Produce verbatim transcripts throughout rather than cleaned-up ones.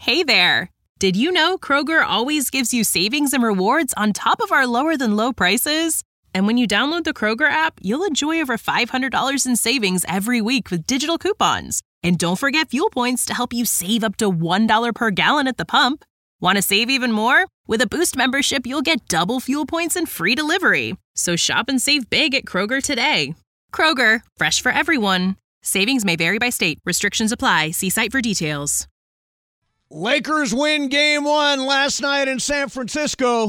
Hey there! Did you know Kroger always gives you savings and rewards on top of our lower-than-low prices? And when you download the Kroger app, you'll enjoy over five hundred dollars in savings every week with digital coupons. And don't forget fuel points to help you save up to one dollar per gallon at the pump. Want to save even more? With a Boost membership, you'll get double fuel points and free delivery. So shop and save big at Kroger today. Kroger, fresh for everyone. Savings may vary by state. Restrictions apply. See site for details. Lakers win game one last night in San Francisco.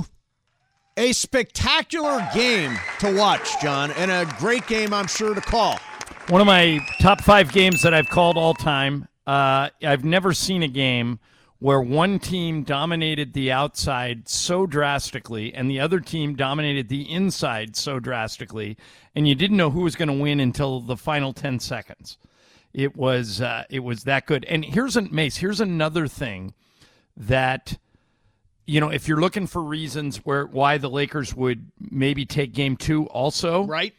A spectacular game to watch, John, and a great game, I'm sure, to call. One of my top five games that I've called all time. Uh, I've never seen a game where one team dominated the outside so drastically and the other team dominated the inside so drastically, and you didn't know who was going to win until the final ten seconds. It was uh, it was that good. And here's a Mace. Here's another thing that, you know, if you're looking for reasons where why the Lakers would maybe take game two also. Right.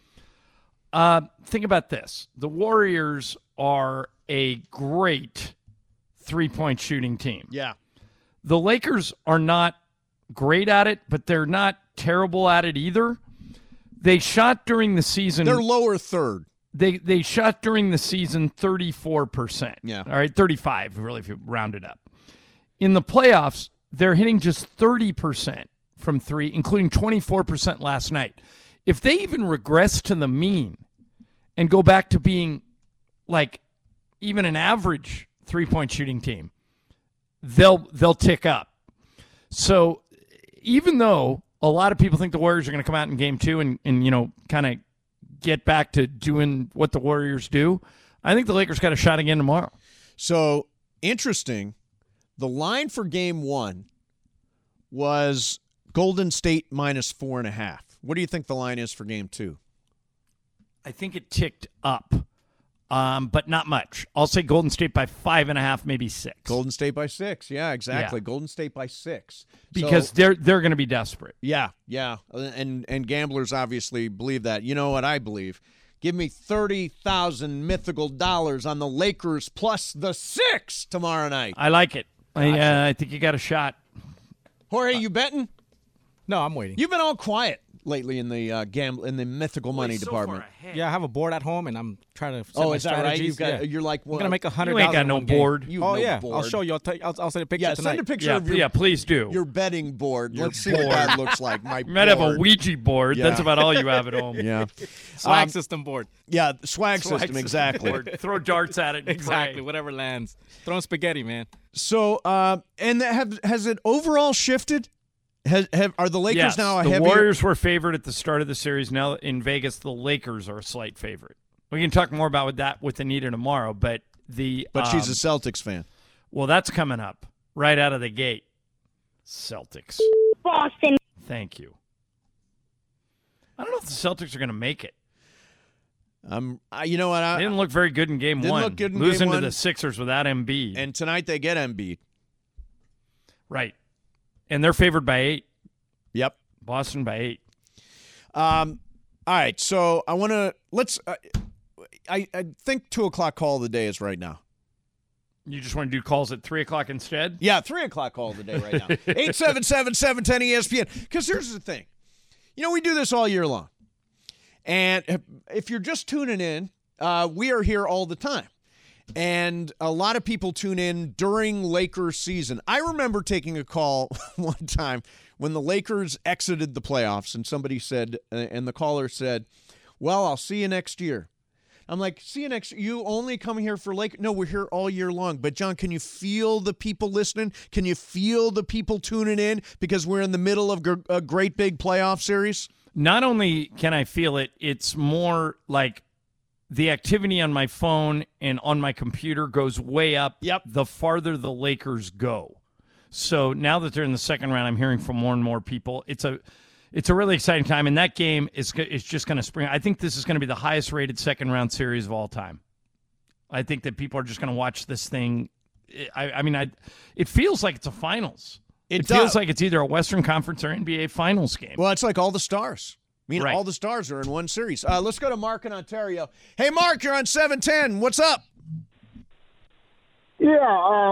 Uh, think about this. The Warriors are a great three-point shooting team. Yeah. The Lakers are not great at it, but they're not terrible at it either. They shot during the season. They're lower third. They they shot during the season thirty-four percent. Yeah. All right, thirty-five, really, if you round it up. In the playoffs, they're hitting just thirty percent from three, including twenty-four percent last night. If they even regress to the mean and go back to being like even an average three-point shooting team, they'll they'll tick up. So even though a lot of people think the Warriors are going to come out in game two and, and you know, kind of get back to doing what the Warriors do, I think the Lakers got a shot again tomorrow. So, interesting. The line for game one was Golden State minus four and a half. What do you think the line is for game two? I think it ticked up, um, but not much. I'll say Golden State by five and a half, maybe six. Golden State by six. Yeah, exactly. Yeah. Golden State by six. Because so, they're they're going to be desperate. Yeah, yeah. And and gamblers obviously believe that. You know what I believe? Give me thirty thousand mythical dollars on the Lakers plus the six tomorrow night. I like it. I, uh, I think you got a shot. Jorge, you betting? No, I'm waiting. You've been all quiet lately in the uh, gamble in the mythical money so department. Yeah, I have a board at home, and I'm trying to set Oh, my is that right? strategies. You've got, yeah. You're like, well, I'm gonna make a hundred. You ain't got no board. You oh no yeah, board. I'll show you. I'll, tell you I'll, I'll send a picture Yeah, tonight. send a picture Yeah, of your, yeah, please do. your betting board. Your Let's see board. what that looks like. My You might have a board. Ouija board. Yeah. That's about all you have at home. Yeah. Swag Um, system board. Yeah, swag, Swag system, system exactly. board. Throw darts at it. And Exactly. pray. Whatever lands. Throwing spaghetti, man. So, uh, and have has it overall shifted? Has, have are the Lakers Yes, now a the heavier? Warriors were favored at the start of the series. Now in Vegas, the Lakers are a slight favorite. We can talk more about that with Anita tomorrow, but the But um, she's a Celtics fan. well, that's coming up right out of the gate. Celtics. Boston. Thank you. I don't know if the Celtics are going to make it. Um, I, you know what? I, They didn't look very good in game Didn't one. look good in Losing game to one. the Sixers without Embiid. and tonight they get Embiid. Right. And they're favored by eight. Yep. Boston by eight. Um. All right. So I want to let's. Uh, I I think two o'clock call of the day is right now. You just want to do calls at three o'clock instead? Yeah, three o'clock call of the day right now. Eight seven seven seven ten E S P N. Because here's the thing, you know, we do this all year long, and if, if you're just tuning in, uh, we are here all the time, and a lot of people tune in during Lakers season. I remember taking a call one time when the Lakers exited the playoffs, and somebody said, uh, and the caller said, "Well, I'll see you next year." I'm like, see you next. You only come here for Lake. No, we're here all year long. But John, can you feel the people listening? Can you feel the people tuning in because we're in the middle of a great big playoff series? Not only can I feel it, it's more like the activity on my phone and on my computer goes way up. Yep. The farther the Lakers go. So now that they're in the second round, I'm hearing from more and more people. It's a It's a really exciting time, and that game is is just going to spring. I think this is going to be the highest-rated second-round series of all time. I think that people are just going to watch this thing. I, I mean, I, it feels like it's a finals. It It, feels does. like it's either a Western Conference or N B A Finals game. Well, it's like all the stars. I mean, Right. all the stars are in one series. Uh, let's go to Mark in Ontario. Hey, Mark, you're on seven ten. What's up? Yeah, um,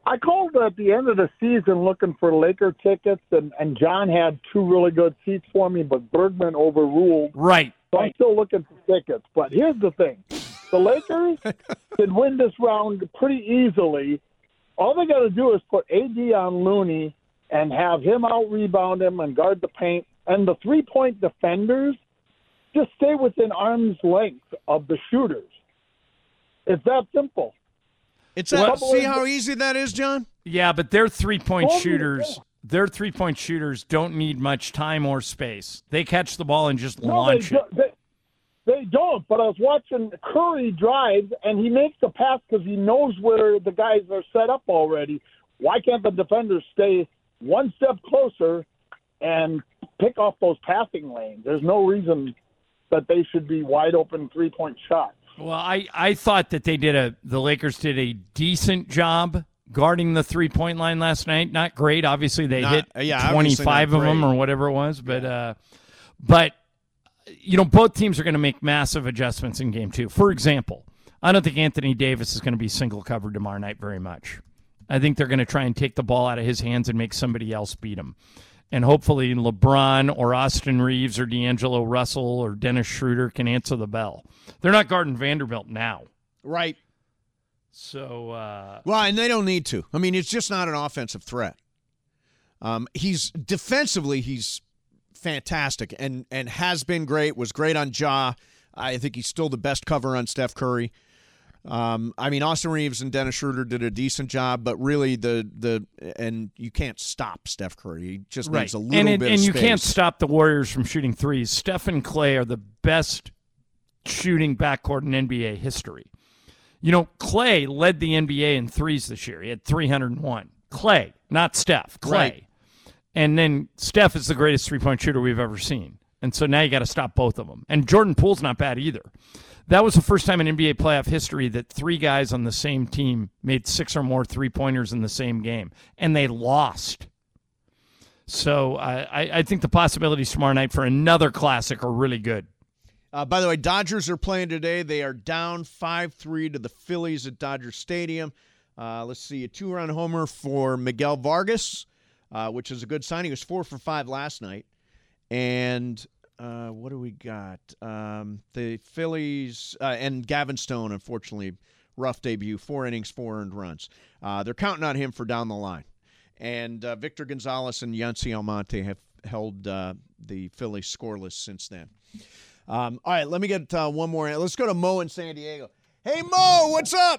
I called at the end of the season looking for Laker tickets, and, and John had two really good seats for me, but Bergman overruled. Right. So I'm still looking for tickets. But here's the thing. The Lakers can win this round pretty easily. All they got to do is put A D on Looney and have him out-rebound him and guard the paint. And the three-point defenders just stay within arm's length of the shooters. It's that simple. It's that, see how easy that is, John? Yeah, but their three-point shooters, their three-point shooters don't need much time or space. They catch the ball and just no, launch they, it. They, they don't, but I was watching Curry drive, and he makes the pass because he knows where the guys are set up already. Why can't the defenders stay one step closer and pick off those passing lanes? There's no reason that they should be wide-open three-point shots. Well, I, I thought that they did a the Lakers did a decent job guarding the three point line last night. Not great, obviously they Not, hit uh, yeah, twenty-five of them or whatever it was, but yeah. uh, but you know both teams are going to make massive adjustments in game two. For example, I don't think Anthony Davis is going to be single covered tomorrow night very much. I think they're going to try and take the ball out of his hands and make somebody else beat him. And hopefully LeBron or Austin Reeves or D'Angelo Russell or Dennis Schroeder can answer the bell. They're not guarding Vanderbilt now. Right. So, uh, well, and they don't need to. I mean, it's just not an offensive threat. Um, he's defensively, he's fantastic and, and has been great, was great on Ja. I think he's still the best cover on Steph Curry. Um, I mean, Austin Reeves and Dennis Schroeder did a decent job, but really the the and you can't stop Steph Curry. He just right. needs a little and it, bit and of you space. can't stop the Warriors from shooting threes. Steph and Clay are the best shooting backcourt in N B A history. You know, Clay led the N B A in threes this year. He had three hundred one. Clay, not Steph. Clay. Right. And then Steph is the greatest three-point shooter we've ever seen. And so now you got to stop both of them. And Jordan Poole's not bad either. That was the first time in N B A playoff history that three guys on the same team made six or more three-pointers in the same game, and they lost. So uh, I, I think the possibilities tomorrow night for another classic are really good. Uh, by the way, Dodgers are playing today. They are down five three to the Phillies at Dodger Stadium. Uh, let's see, a two-run homer for Miguel Vargas, uh, which is a good sign. He was four for five last night. And uh, what do we got? Um, the Phillies uh, and Gavin Stone, unfortunately, rough debut, four innings, four earned runs. Uh, they're counting on him for down the line. And uh, Victor Gonzalez and Yancy Almonte have held uh, the Phillies scoreless since then. Um, all right, let me get uh, one more. Let's go to Mo in San Diego. Hey, Mo, what's up?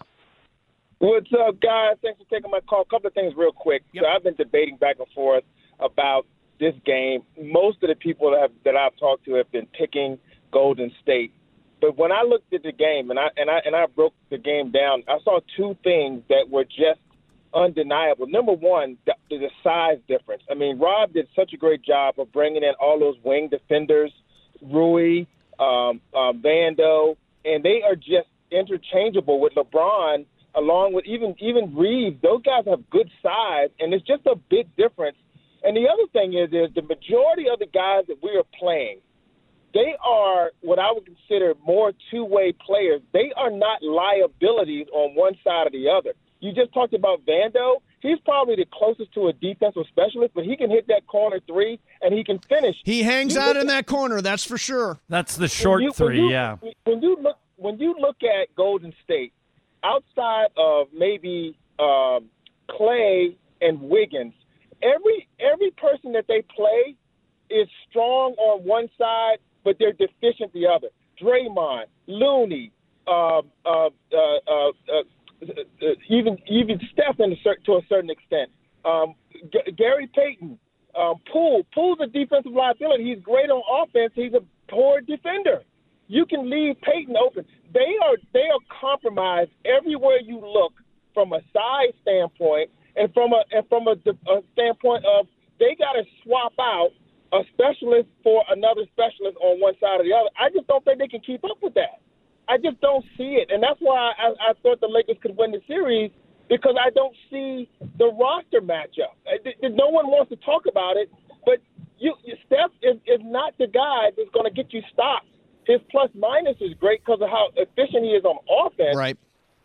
What's up, guys? Thanks for taking my call. A couple of things real quick. Yep. So I've been debating back and forth about this game. Most of the people that, have, that I've talked to have been picking Golden State. But when I looked at the game and I and I and I broke the game down, I saw two things that were just undeniable. Number one, the, the size difference. I mean, Rob did such a great job of bringing in all those wing defenders, Rui, um, um, Vando, and they are just interchangeable with LeBron, along with even even Reeves. Those guys have good size, and it's just a big difference. And the other thing is, is the majority of the guys that we are playing, they are what I would consider more two-way players. They are not liabilities on one side or the other. You just talked about Vando. He's probably the closest to a defensive specialist, but he can hit that corner three, and he can finish. He hangs you out in that corner, that's for sure. That's the short you, three, you, yeah. When you look, when you look at Golden State, outside of maybe um, Clay and Wiggins, every every person that they play is strong on one side, but they're deficient the other. Draymond, Looney, uh, uh, uh, uh, uh, uh, even even Steph in a cer- to a certain extent. Um, G- Gary Payton, um, Poole. Poole's a defensive liability. He's great on offense. He's a poor defender. You can leave Payton open. They are they are compromised everywhere you look from a size standpoint and from a and from a, a standpoint of they got to swap out a specialist for another specialist on one side or the other. I just don't think they can keep up with that. I just don't see it, and that's why I, I thought the Lakers could win the series, because I don't see the roster matchup. No one wants to talk about it, but you, Steph is, is not the guy that's going to get you stopped. His plus minus is great because of how efficient he is on offense. Right.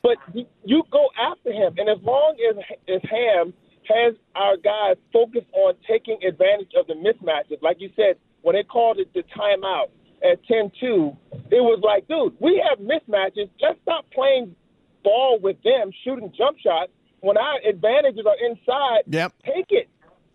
But you, you go after him, and as long as as Ham has our guys focused on taking advantage of the mismatches, like you said, when they called it the timeout at ten two, it was like, dude, we have mismatches. Let's stop playing ball with them, shooting jump shots. When our advantages are inside, yep. take it.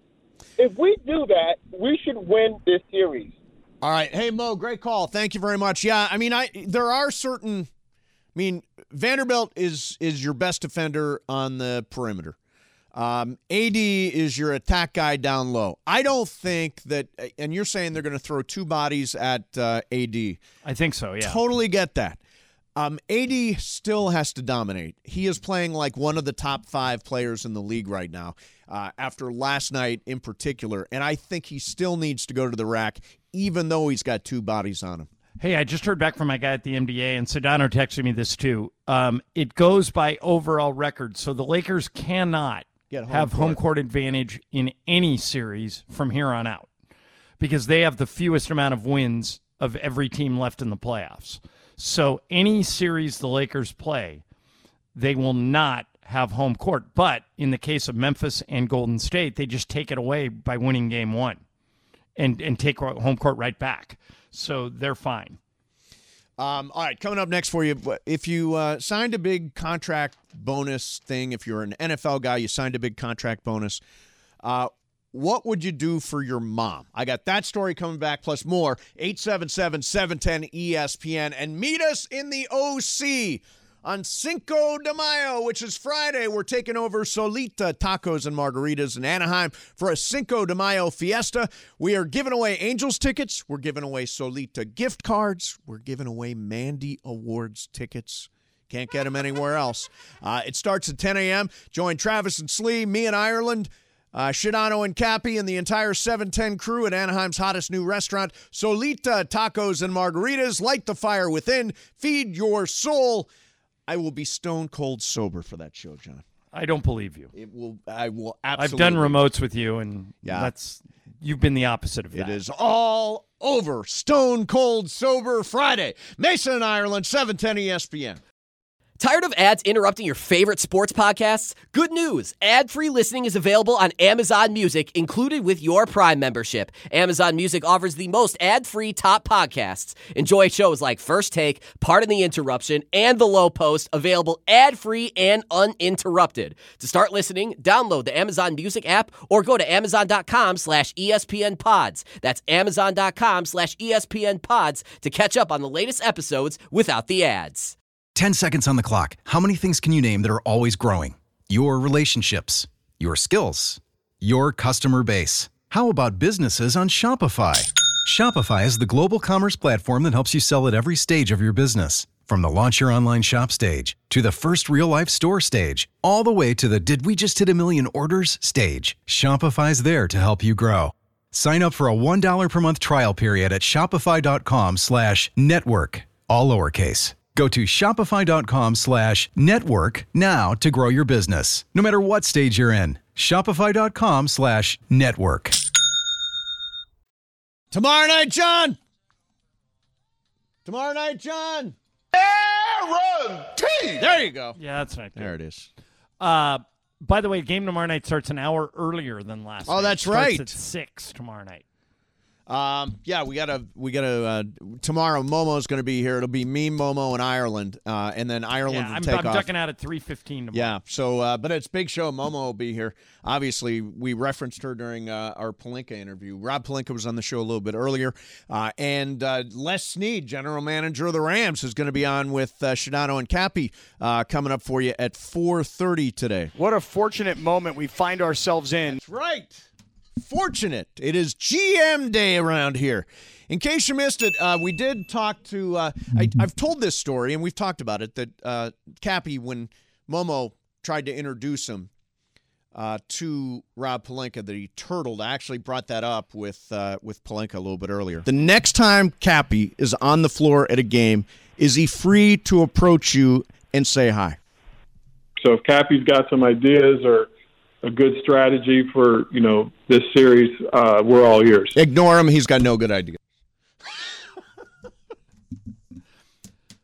If we do that, we should win this series. All right. Hey, Mo, great call. Thank you very much. Yeah, I mean, I there are certain – I mean, Vanderbilt is is your best defender on the perimeter. Um, A D is your attack guy down low. I don't think that – and you're saying they're going to throw two bodies at uh, A D. I think so, yeah. Totally get that. Um, A D still has to dominate. He is playing like one of the top five players in the league right now uh, after last night in particular, and I think he still needs to go to the rack even though he's got two bodies on him. Hey, I just heard back from my guy at the N B A, and Sedano texted me this too. Um, it goes by overall record, so the Lakers cannot Get home have court. home court advantage in any series from here on out because they have the fewest amount of wins of every team left in the playoffs. So any series the Lakers play, they will not have home court. But in the case of Memphis and Golden State, they just take it away by winning game one and, and take home court right back. So they're fine. Um, all right, coming up next for you, if you uh, signed a big contract bonus thing, if you're an N F L guy, you signed a big contract bonus, uh, what would you do for your mom? I got that story coming back, plus more. eight seven seven, seven one zero, E S P N. And meet us in the O C on Cinco de Mayo, which is Friday. We're taking over Solita Tacos and Margaritas in Anaheim for a Cinco de Mayo fiesta. We are giving away Angels tickets. We're giving away Solita gift cards. We're giving away Mandy Awards tickets. Can't get them anywhere else. Uh, it starts at ten a.m. Join Travis and Slee, me and Ireland, uh, Shadano and Cappy, and the entire seven ten crew at Anaheim's hottest new restaurant, Solita Tacos and Margaritas. Light the fire within. Feed your soul. I will be stone cold sober for that show, John. I don't believe you. It will. I will absolutely. I've done remotes with you, and yeah. that's you've been the opposite of that. It is all over. Stone cold sober Friday. Mason and Ireland, seven ten E S P N. Tired of ads interrupting your favorite sports podcasts? Good news! Ad-free listening is available on Amazon Music, included with your Prime membership. Amazon Music offers the most ad-free top podcasts. Enjoy shows like First Take, Pardon the Interruption, and The Low Post, available ad-free and uninterrupted. To start listening, download the Amazon Music app or go to amazon.com slash ESPN pods. That's amazon.com slash ESPN pods to catch up on the latest episodes without the ads. ten seconds on the clock. How many things can you name that are always growing? Your relationships, your skills, your customer base. How about businesses on Shopify? Shopify is the global commerce platform that helps you sell at every stage of your business. From the launch your online shop stage to the first real-life store stage, all the way to the did we just hit a million orders stage. Shopify's there to help you grow. Sign up for a one dollar per month trial period at shopify.com slash network, all lowercase. Go to shopify.com slash network now to grow your business, no matter what stage you're in. Shopify.com slash network. Tomorrow night, John. Tomorrow night, John. Guarantee. There you go. Yeah, that's right. There it is. Uh, by the way, game tomorrow night starts an hour earlier than last night. Oh, that's It starts right. at six tomorrow night. Um, yeah, we gotta, we gotta. Uh, tomorrow, Momo's going to be here. It'll be me, Momo, and Ireland, uh, and then Ireland Yeah, will I'm, take I'm off. ducking out at three fifteen tomorrow. Yeah. So, uh, but it's big show. Momo will be here. Obviously, we referenced her during uh, our Pelinka interview. Rob Pelinka was on the show a little bit earlier, uh, and uh, Les Snead, general manager of the Rams, is going to be on with uh, Shadano and Cappy uh, coming up for you at four thirty today. What a fortunate moment we find ourselves in. That's right. Fortunate. It is G M Day around here. In case you missed it, uh, we did talk to, uh, I, I've told this story, and we've talked about it, that uh, Cappy, when Momo tried to introduce him uh, to Rob Pelinka, that he turtled. I actually brought that up with, uh, with Pelinka a little bit earlier. The next time Cappy is on the floor at a game, is he free to approach you and say hi? So if Cappy's got some ideas or a good strategy for, you know, this series, uh, we're all ears. Ignore him. He's got no good idea.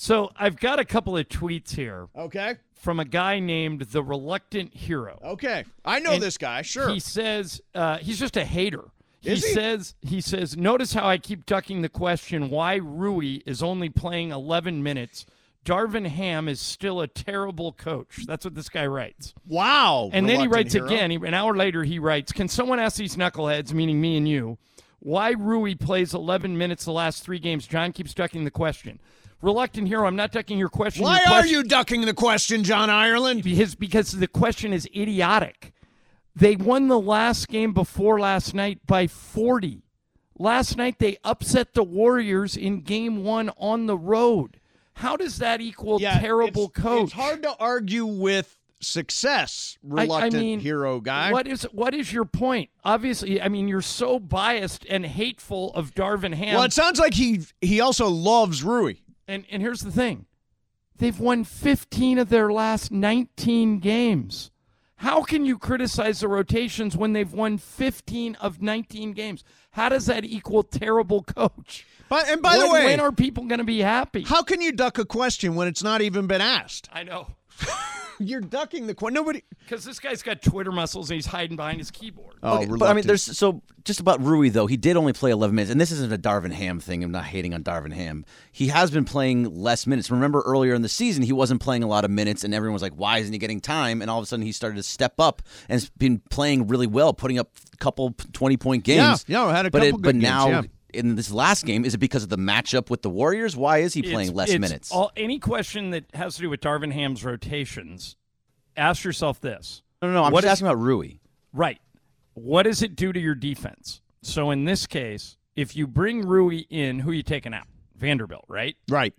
So I've got a couple of tweets here. Okay. From a guy named The Reluctant Hero. Okay. I know And this guy, sure. He says uh, he's just a hater. Is he, he? says he says notice how I keep ducking the question why Rui is only playing eleven minutes. Darvin Ham is still a terrible coach. That's what this guy writes. Wow. And then he Reluctant writes hero. again. He, an hour later, he writes, can someone ask these knuckleheads, meaning me and you, why Rui plays eleven minutes the last three games? John keeps ducking the question. Reluctant Hero, I'm not ducking your question. Why your are question, you ducking the question, John Ireland? Because, because the question is idiotic. They won the last game before last night by forty. Last night, they upset the Warriors in game one on the road. How does that equal Yeah, terrible it's, coach? It's hard to argue with success, reluctant I, I mean, hero guy. What is what is your point? Obviously, I mean, you're so biased and hateful of Darvin Ham. Well, it sounds like he he also loves Rui. And and here's the thing. They've won fifteen of their last nineteen games. How can you criticize the rotations when they've won fifteen of nineteen games? How does that equal terrible coach? But, and by when, the way, when are people going to be happy? How can you duck a question when it's not even been asked? I know. You're ducking the question. Nobody. Because this guy's got Twitter muscles and he's hiding behind his keyboard. Oh, okay, but I mean, there's so just about Rui though. He did only play eleven minutes, and this isn't a Darvin Ham thing. I'm not hating on Darvin Ham. He has been playing less minutes. Remember earlier in the season, he wasn't playing a lot of minutes, and everyone was like, "Why isn't he getting time?" And all of a sudden, he started to step up and has been playing really well, putting up a couple twenty point games. Yeah, yeah, had a but couple it, good but games, now. yeah. In this last game, is it because of the matchup with the Warriors? Why is he playing It's- less it's minutes? All, any question that has to do with Darvin Ham's rotations, ask yourself this. No, no, no. I'm What just is- asking about Rui. Right. What does it do to your defense? So in this case, if you bring Rui in, who are you taking out? Vanderbilt, right? Right.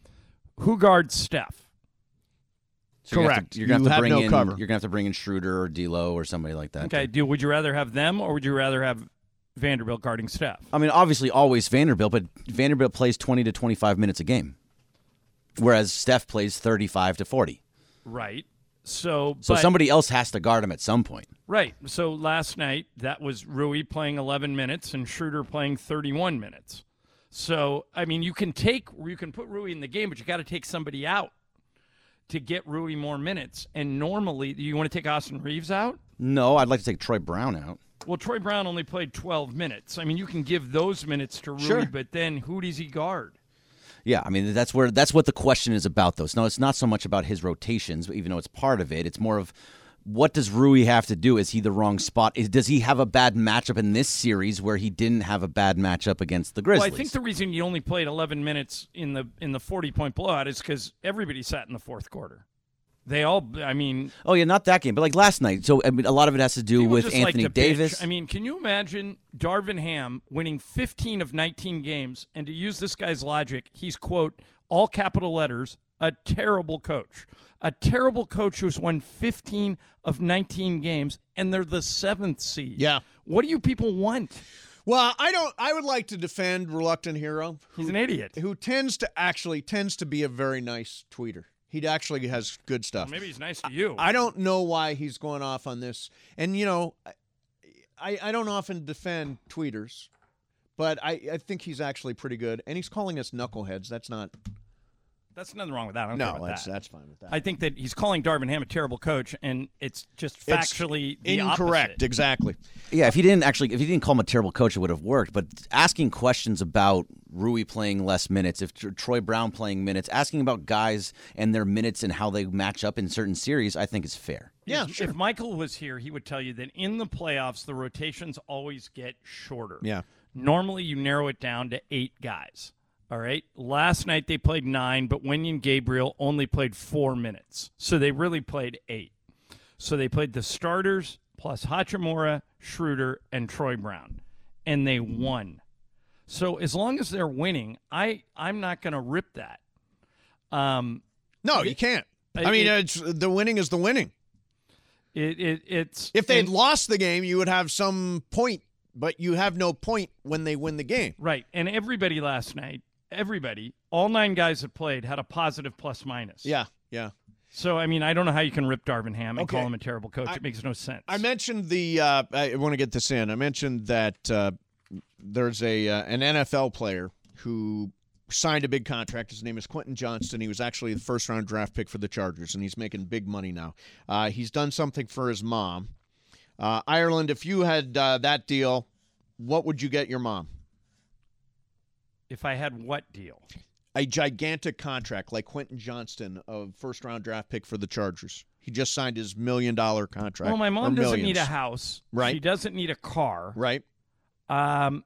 Who guards Steph? So you're gonna have Correct. to- You're gonna have You to have bring no in. cover. You're gonna have to bring in Schroeder or D'Lo or somebody like that. Okay. Do would you rather have them or would you rather have Vanderbilt guarding Steph? I mean, obviously, always Vanderbilt, but Vanderbilt plays twenty to twenty-five minutes a game, whereas Steph plays thirty-five to forty. Right. So, So but- somebody else has to guard him at some point. Right. So last night, that was Rui playing eleven minutes and Schroeder playing thirty-one minutes. So, I mean, you can take, you can put Rui in the game, but you got to take somebody out to get Rui more minutes. And normally, you want to take Austin Reeves out? No, I'd like to take Troy Brown out. Well, Troy Brown only played twelve minutes. I mean, you can give those minutes to Rui, Sure. but then who does he guard? Yeah, I mean that's where that's what the question is about, though. No, it's not so much about his rotations, even though it's part of it. It's more of what does Rui have to do? Is he the wrong spot? Is, does he have a bad matchup in this series where he didn't have a bad matchup against the Grizzlies? Well, I think the reason you only played eleven minutes in the in the forty-point blowout is because everybody sat in the fourth quarter. They all, I mean... Oh, yeah, not that game, but like last night. So, I mean, a lot of it has to do people with just like Anthony to bitch. Davis. I mean, can you imagine Darvin Ham winning fifteen of nineteen games, and to use this guy's logic, he's, quote, all capital letters, a terrible coach. A terrible coach who's won fifteen of nineteen games, and they're the seventh seed. Yeah. What do you people want? Well, I don't. I would like to defend Reluctant Hero. Who, He's an idiot. Who tends to actually tends to be a very nice tweeter. He actually has good stuff. Well, maybe he's nice to you. I don't know why he's going off on this. And, you know, I, I don't often defend tweeters, but I, I think he's actually pretty good. And he's calling us knuckleheads. That's not. That's nothing wrong with that. I don't No, care about that's that. that's fine with that. I think that he's calling Darvin Ham a terrible coach, and it's just It's factually the incorrect. opposite. Exactly. Yeah, if he didn't actually, if he didn't call him a terrible coach, it would have worked. But asking questions about Rui playing less minutes, if Tr- Troy Brown playing minutes, asking about guys and their minutes and how they match up in certain series, I think is fair. Yeah, if, sure. If Michael was here, he would tell you that in the playoffs, the rotations always get shorter. Yeah. Normally, you narrow it down to eight guys. All right. Last night they played nine, but Wenyen Gabriel only played four minutes. So they really played eight. So they played the starters plus Hachimura, Schroeder, and Troy Brown. And they won. So as long as they're winning, I, I'm not going to rip that. Um, No, it- you can't. it- I mean, it- it's the winning is the winning. It, it it's If they'd and- lost the game, you would have some point, but you have no point when they win the game. Right. And everybody last night, everybody, all nine guys that played had a positive plus minus. Yeah, yeah. So, I mean, I don't know how you can rip Darvin Ham and Okay. call him a terrible coach. I- it makes no sense. I mentioned the. Uh, I want to get this in. I mentioned that uh, there's a uh, an N F L player who signed a big contract. His name is Quentin Johnston. He was actually the first-round draft pick for the Chargers, and he's making big money now. Uh, he's done something for his mom. Uh, Ireland, if you had uh, that deal, what would you get your mom? If I had what deal? A gigantic contract like Quentin Johnston, a first-round draft pick for the Chargers. He just signed his million-dollar contract. Well, my mom or doesn't millions. need a house. Right. She doesn't need a car. Right. Um.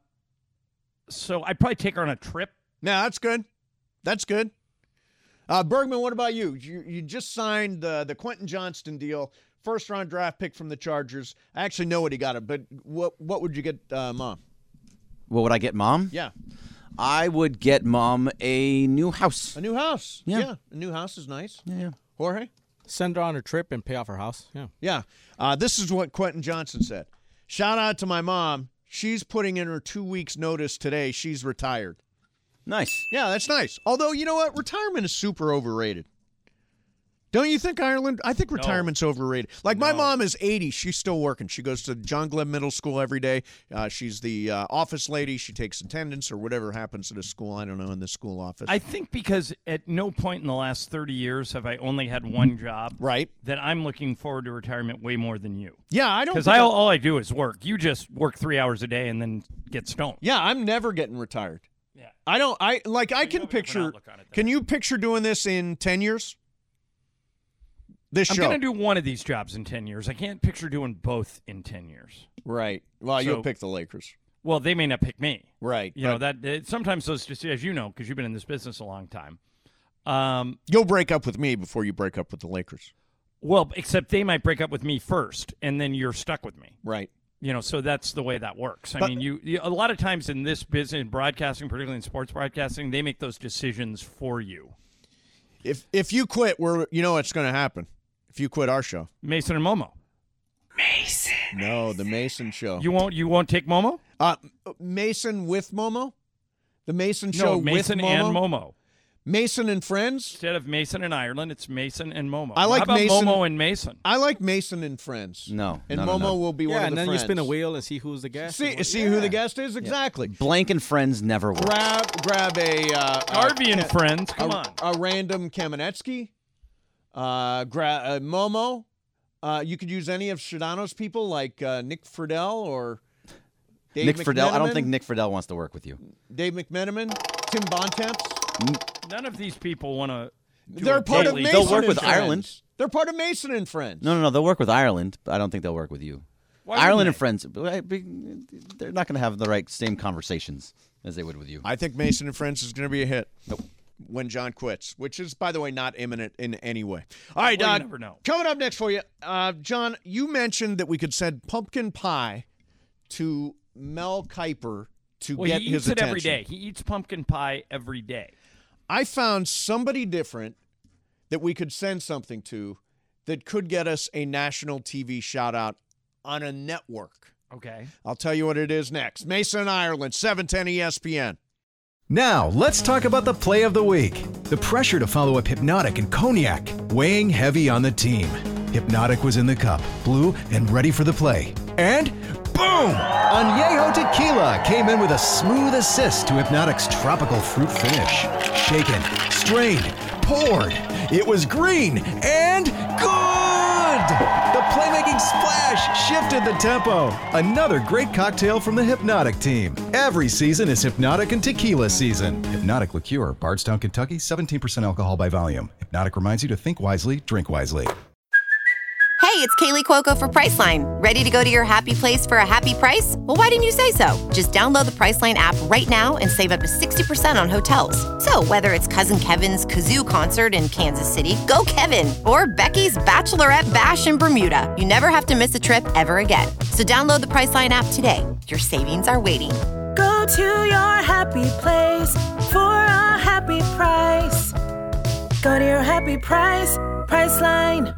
So I'd probably take her on a trip. Yeah, that's good. That's good. Uh, Bergman, what about you? You you just signed the the Quentin Johnston deal, first round draft pick from the Chargers. I actually know what he got, it, but what what would you get, uh, Mom? What would I get, Mom? Yeah, I would get Mom a new house. a new house. Yeah. yeah a new house is nice. Yeah, yeah. Jorge? Send her on her trip and pay off her house. Yeah. Yeah. Uh, this is what Quentin Johnston said. Shout out to my mom. She's putting in her two weeks notice today. She's retired. Nice. Yeah, that's nice. Although, you know what? Retirement is super overrated. Don't you think, Ireland? I think retirement's no. overrated. Like, my no. mom is eighty. She's still working. She goes to John Glenn Middle School every day. Uh, she's the uh, office lady. She takes attendance or whatever happens at a school. I don't know, in the school office. I think because at no point in the last thirty years have I only had one job. Right. That I'm looking forward to retirement way more than you. Yeah, I don't. Because think I, I- all I do is work. You just work three hours a day and then get stoned. Yeah, I'm never getting retired. Yeah. I don't. I like. I You can have a different picture. outlook on it than Can I you picture doing this in ten years? This I'm show. going to do one of these jobs in ten years. I can't picture doing both in ten years. Right. Well, So- you'll pick the Lakers. Well, they may not pick me. Right. You know, but that uh, sometimes those, just as you know, because you've been in this business a long time. Um, you'll break up with me before you break up with the Lakers. well, except they might break up with me first, and then you're stuck with me. Right. You know, so that's the way that works. I But- mean, you, you a lot of times in this business, in broadcasting, particularly in sports broadcasting, they make those decisions for you. If if you quit, we're you know what's going to happen. If you quit our show, Mason and Momo. Mason. No, the Mason show. You won't. You won't take Momo. Uh, Mason with Momo. The Mason show No, Mason with Momo. and Momo. Mason and Friends. Instead of Mason and Ireland, it's Mason and Momo. I like How about Mason- Momo and Mason. I like Mason and Friends. No, and no, Momo no, no. will be one Yeah, of and the then friends. you spin a wheel and see who's the guest. See, and what- see who yeah. the guest is exactly. Blank and Friends never work. Grab grab a uh, Harvey uh, and Ka- Friends. Come a, on. a random Kamenetsky. Uh, gra- uh, Momo. Uh, you could use any of Shadano's people like uh, Nick Friedel or Dave Nick Friedel. I don't McMenamin. think Nick Friedel wants to work with you. Dave McMenamin, Tim Bontemps. None of these people want to. They're part of daily- Mason. They'll work and with Friends. Ireland. They're part of Mason and Friends. No, no, no. They'll work with Ireland, but I don't think they'll work with you. Why Ireland and wouldn't Friends, they're not going to have the right same conversations as they would with you. I think Mason and Friends is going to be a hit. Nope. When John quits, which is, by the way, not imminent in any way. All right, Well, you uh, never know. coming up next for you, uh, John, you mentioned that we could send pumpkin pie to Mel Kiper to Well, get he his eats it attention. every day. He eats pumpkin pie every day. I found somebody different that we could send something to that could get us a national T V shout out on a network. Okay. I'll tell you what it is next. Mason, Ireland, seven ten E S P N. Now, let's talk about the play of the week. The pressure to follow up Hypnotic and Cognac, weighing heavy on the team. Hypnotic was in the cup, blue, and ready for the play. And boom! Añejo Tequila came in with a smooth assist to Hypnotic's tropical fruit finish. Shaken, strained, poured. It was green and good! The playmaking splash shifted the tempo. Another great cocktail from the Hypnotic team. Every season is Hypnotic and Tequila season. Hypnotic Liqueur, Bardstown, Kentucky, seventeen percent alcohol by volume. Hypnotic reminds you to think wisely, drink wisely. Hey, it's Kaylee Cuoco for Priceline. Ready to go to your happy place for a happy price? Well, why didn't you say so? Just download the Priceline app right now and save up to sixty percent on hotels. So whether it's Cousin Kevin's Kazoo Concert in Kansas City, go Kevin, or Becky's Bachelorette Bash in Bermuda, you never have to miss a trip ever again. So download the Priceline app today. Your savings are waiting. Go to your happy place for a happy price. Go to your happy price, Priceline.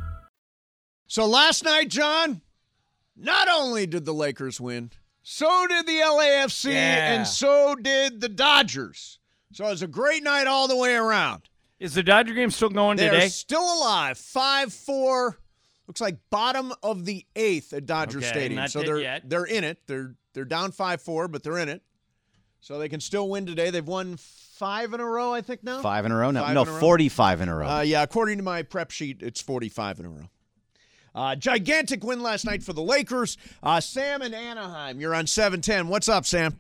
So last night, John, not only did the Lakers win, so did the L A F C, Yeah. and so did the Dodgers. So it was a great night all the way around. Is the Dodger game still going They're today? still alive. five four. Looks like bottom of the eighth at Dodger Okay, Stadium. not So dead they're yet. they're in it. They're they're down five four, but they're in it. So they can still win today. They've won forty-five in a row, I think now. Five in a row? No, Five no, in a row? forty-five in a row. Uh, yeah, according to my prep sheet, it's forty-five in a row. Uh, gigantic win last night for the Lakers. Uh, Sam in Anaheim, you're on seven ten. What's up, Sam?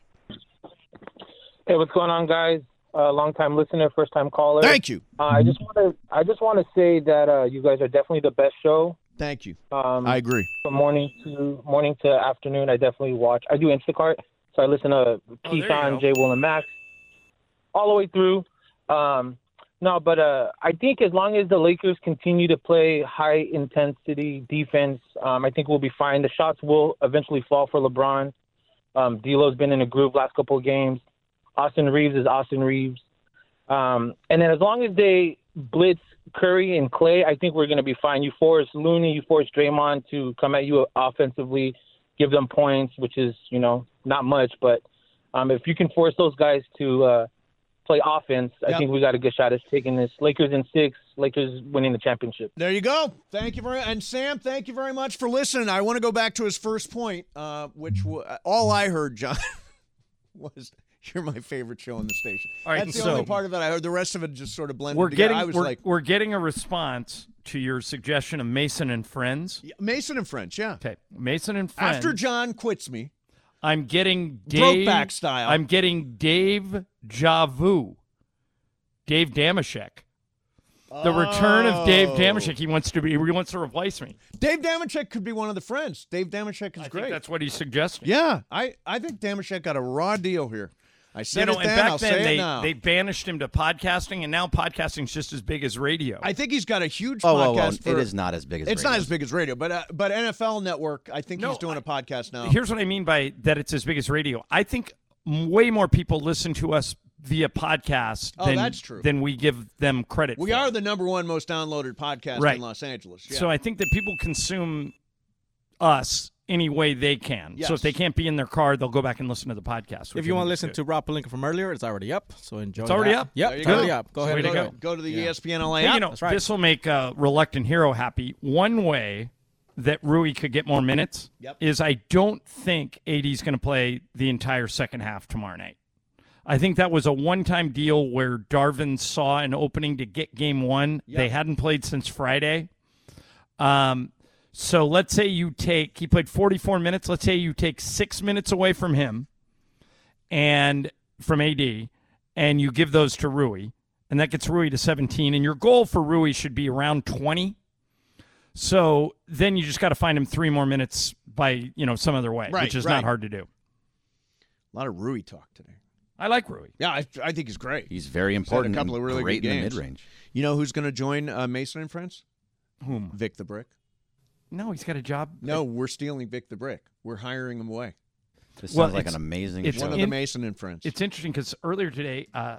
Hey, what's going on, guys? Uh, long time listener, first time caller. Thank you. Uh, I just want to I just want to say that uh, you guys are definitely the best show. Thank you. Um, I agree. From morning to morning to afternoon, I definitely watch. I do Instacart, so I listen to Keyshawn, Jay, Will, and Max all the way through. Um, no, but uh, I think as long as the Lakers continue to play high intensity defense, um, I think we'll be fine. The shots will eventually fall for LeBron. Um, D'Lo's been in a groove last couple of games. Austin Reeves is Austin Reeves. Um, and then as long as they blitz Curry and Clay, I think we're going to be fine. You force Looney, you force Draymond to come at you offensively, give them points, which is, you know, not much. But um, if you can force those guys to uh, play offense, I Yep. think we got a good shot at taking this. Lakers in six, Lakers winning the championship. There you go. Thank you very much. And Sam, thank you very much for listening. I want to go back to his first point, uh, which w- all I heard, John, was you're my favorite show on the station. All right, That's the so- only part of it I heard. The rest of it just sort of blended We're together. getting I was we're, like, we're getting a response to your suggestion of Mason and Friends. Mason and Friends, yeah. Okay, Mason and Friends. after John quits me, I'm getting Dave Brokeback style. I'm getting Dave Javu, Dave Damashek. The return of Dave Oh. Damashek. He wants to be. He wants to replace me. Dave Damashek could be one of the friends. Dave Damashek is I great. think that's what he's suggesting. Yeah, I, I think Damashek got a raw deal here. I said You know, it and then, back I'll then say they it now. they banished him to podcasting, and now podcasting's just as big as radio. I think he's got a huge Oh, podcast. whoa, whoa. for, It is not as big as It's radio. not as big as radio, but uh, but N F L Network, I think No, he's doing a podcast now. Here's what I mean by that it's as big as radio. I think m- way more people listen to us via podcast Oh, than, that's true. than we give them credit We for. are the number one most downloaded podcast Right. in Los Angeles. Yeah. So I think that people consume us any way they can. Yes. So if they can't be in their car, they'll go back and listen to the podcast. If you want to listen to Rob Pelinka from earlier, it's already up. So enjoy. It's already that. up? Yep, There you it's go. already up. Go Way ahead. to and go. go. Go to the Yeah. E S P N L A Hey, app. you know, That's right. this will make uh, Reluctant Hero happy. One way that Rui could get more minutes Yep. is I don't think A D's going to play the entire second half tomorrow night. I think that was a one-time deal where Darvin saw an opening to get game one. Yep. They hadn't played since Friday. Um, so let's say you take, he played forty-four minutes. Let's say you take six minutes away from him and from A D, and you give those to Rui, and that gets Rui to seventeen. And your goal for Rui should be around twenty. So then you just got to find him three more minutes by, you know, some other way, Right, which is right. not hard to do. A lot of Rui talk today. I like Rui. Yeah, I, I think he's great. He's very He's had important. a couple of and really great good in the games. mid-range. You know who's going to join uh, Mason and Friends? Whom? Vic the Brick. No, he's got a job. No, we're stealing Vic the Brick. We're hiring him away. This Well, sounds like it's- an amazing it's show. One of the in- Mason and Friends. It's interesting because earlier today, uh,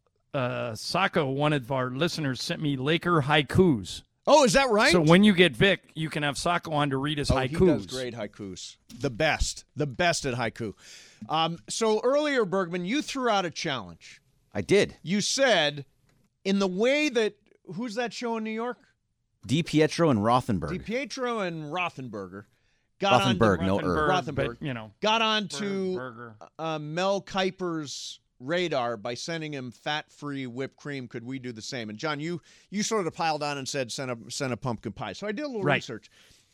uh, Sacco, one of our listeners, sent me Laker haikus. Oh, is that right? So when you get Vic, you can have Sacco on to read his oh, haikus. he does great haikus. The best. The best at haiku. Um, so earlier, Bergman, you threw out a challenge. I did. You said, in the way that, who's that show in New York? DiPietro and Rothenberg. DiPietro and Rothenberger got on Rothenberg, to, no Rothenberg, er. Rothenberg. but, you know, got on to Burger. uh, Mel Kiper's radar by sending him fat-free whipped cream. Could we do the same? And John, you you sort of piled on and said send a send a pumpkin pie. So I did a little Right. research.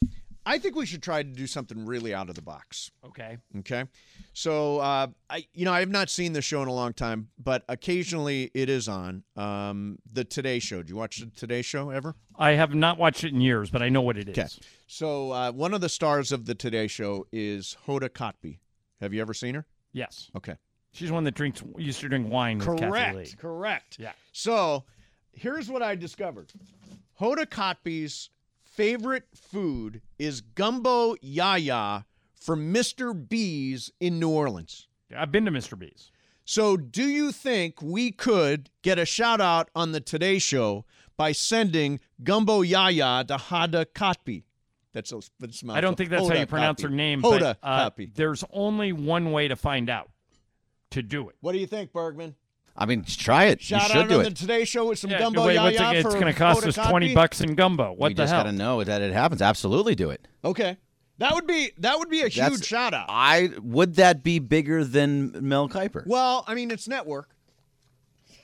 I think we should try to do something really out of the box. Okay. Okay, so uh, I you know I have not seen this show in a long time, but occasionally it is on um, the Today Show. Do you watch the Today Show ever? I have not watched it in years, but I know what it is. Okay. So uh, one of the stars of the Today Show is Hoda Kotb. Have you ever seen her? Yes. Okay. She's one that drinks used to drink wine with Kathy Lee. Correct. Correct. Yeah. So here's what I discovered. Hoda Kotb's favorite food is gumbo yaya from Mister B's in New Orleans. I've been to Mister B's. So do you think we could get a shout out on the Today Show by sending gumbo yaya to Hoda Kotb? That's a, that's a I don't think that's Hoda how you pronounce Kotb. her name. Hoda but, uh, Kotb. there's only one way to find out to do it. What do you think, Bergman? I mean, just try it. Shout you should out do on it. the Today Show with some Yeah, gumbo wait, yaya what's it, for it's going to cost Hoda us twenty Kotb? bucks in gumbo. What we the just hell? got to know that it happens. Absolutely do it. Okay. That would be that would be a huge That's- shout out. I would that be bigger than Mel Kiper? Well, I mean, it's network.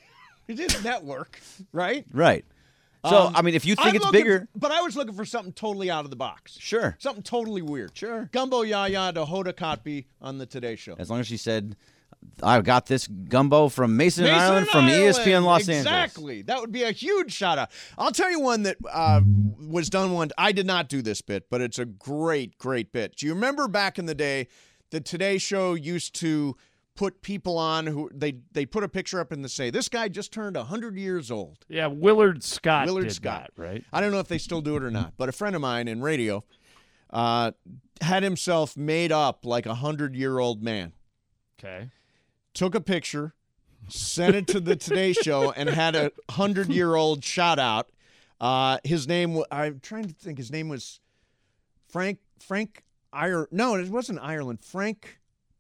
It is network, right? Right. So, Um, I mean, if you think I'm it's looking bigger. for- but I was looking for something totally out of the box. Sure. Something totally weird. Sure. Gumbo Yaya to Hoda Kotb on the Today Show. As long as she said, I got this gumbo from Mason, Mason Island from Island. E S P N Los exactly. Angeles. Exactly. That would be a huge shout out. I'll tell you one that uh, was done one. I did not do this bit, but it's a great, great bit. Do you remember back in the day, the Today Show used to put people on who they they put a picture up and they say, this guy just turned one hundred years old. Yeah, Willard Scott Willard did Scott. that, right? I don't know if they still do it or not, but a friend of mine in radio uh, had himself made up like a one hundred-year-old man. Okay. Took a picture, sent it to the Today Show, and had a hundred-year-old shout out. Uh, his name, wa- I'm trying to think. His name was Frank. Frank Ireland. No, it wasn't Ireland. Frank.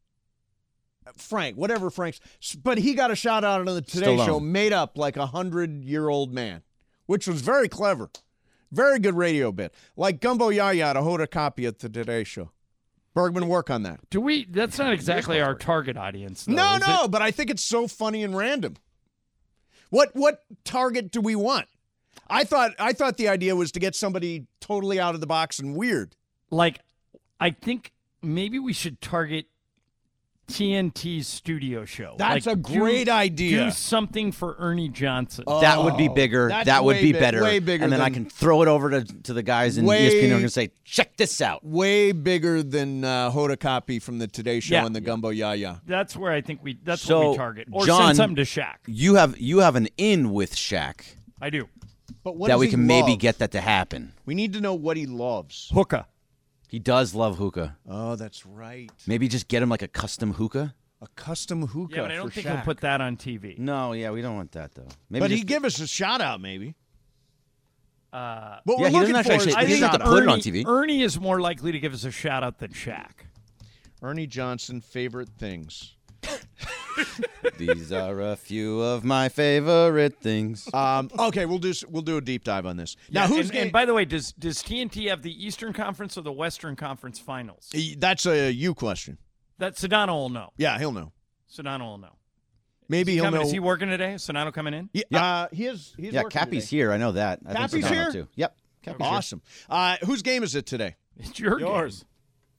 Frank, whatever Frank's. But he got a shout out on the Today Stallone. Show, made up like a hundred-year-old man, which was very clever, very good radio bit, like Gumbo Yaya to Hoda Kotb at the Today Show. Bergman, work on that. Do we? That's not exactly our target audience. Though, No, is no, it? but I think it's so funny and random. What what target do we want? I thought I thought the idea was to get somebody totally out of the box and weird. Like, I think maybe we should target T N T's studio show. That's Like, a great do, idea. Do something for Ernie Johnson. That would be bigger. that's That would way be bi- better. way bigger and then I than- can throw it over to, to the guys in Way- E S P N who are going to say, check this out. Way bigger than uh, Hoda Kotb from the Today Show Yeah. and the Gumbo Yaya. That's where I think we. That's so, what we target. Or John, send something to Shaq. You have you have an in with Shaq I do. But what that does we he can maybe love? get that to happen. We need to know what he loves. Hookah. He does love hookah. Oh, that's right. Maybe just get him like a custom hookah. A custom hookah. Yeah, but I don't for think Shaq. he'll put that on T V. No, yeah, we don't want that though. Maybe But just, he'd give us a shout out, maybe. Uh, What Yeah, we're he doesn't looking actually for is say- a he doesn't have shout to out. put it on Ernie- T V. Ernie is more likely to give us a shout out than Shaq. Ernie Johnson, favorite things. These are a few of my favorite things. Um, okay, we'll do we'll do a deep dive on this. Now, Yeah, who's and, game? and by the way, does does T N T have the Eastern Conference or the Western Conference Finals? That's a you question. That Sedano will know. Yeah, he'll know. Sedano will know. Maybe Is he he'll coming? know. Is he working today? Sedano coming in? Yeah, uh, he is. He's yeah, working Cappy's today. here. I know that. I Cappy's think Sedano here? too. Yep. Cappy's here. Awesome. Uh, whose game is it today? It's your Yours. game.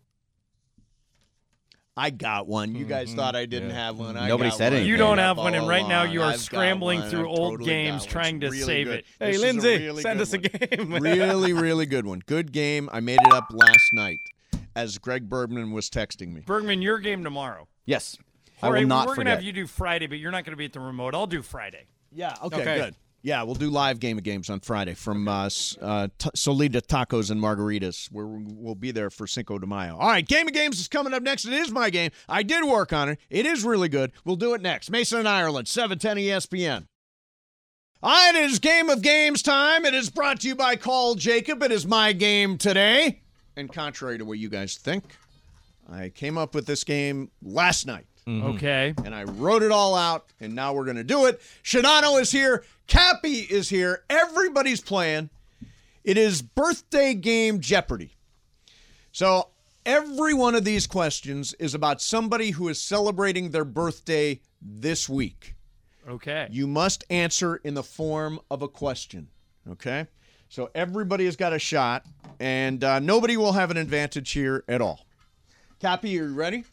I got one. You guys thought I didn't have one. I Nobody got said one. anything. You don't Up have one, and all right now along. you are I've got scrambling one. through I've old totally games got one. trying to It's really save good. it. Hey, This is a Lindsay, really send good us a one. game. Really, really good one. Good game. I made it up last night as Greg Bergman was texting me. Bergman, your game tomorrow. Yes. All I right, will not we're forget. gonna have you do Friday, but you're not gonna be at the remote. I'll do Friday. Yeah. Okay, Okay. Good. Yeah, we'll do live game of games on Friday from uh, S- uh, T- Solita Tacos and Margaritas, where we'll be there for Cinco de Mayo. All right, game of games is coming up next. It is my game. I did work on it. It is really good. We'll do it next. Mason and Ireland, seven ten E S P N. All right, it is game of games time. It is brought to you by Call Jacob. It is my game today. And contrary to what you guys think, I came up with this game last night. Okay. And I wrote it all out, and now we're going to do it. Shadano is here. Cappy is here. Everybody's playing. It is birthday game Jeopardy. So every one of these questions is about somebody who is celebrating their birthday this week. Okay. You must answer in the form of a question, okay? So everybody has got a shot, and uh, nobody will have an advantage here at all. Cappy, are you ready?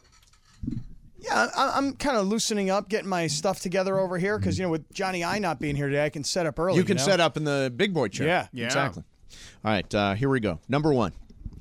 Yeah, I- I'm kind of loosening up, getting my stuff together over here because, you know, with Johnny I not being here today, I can set up early. You can know? set up in the big boy chair. Yeah. Yeah. Exactly. All right, uh, here we go. Number one.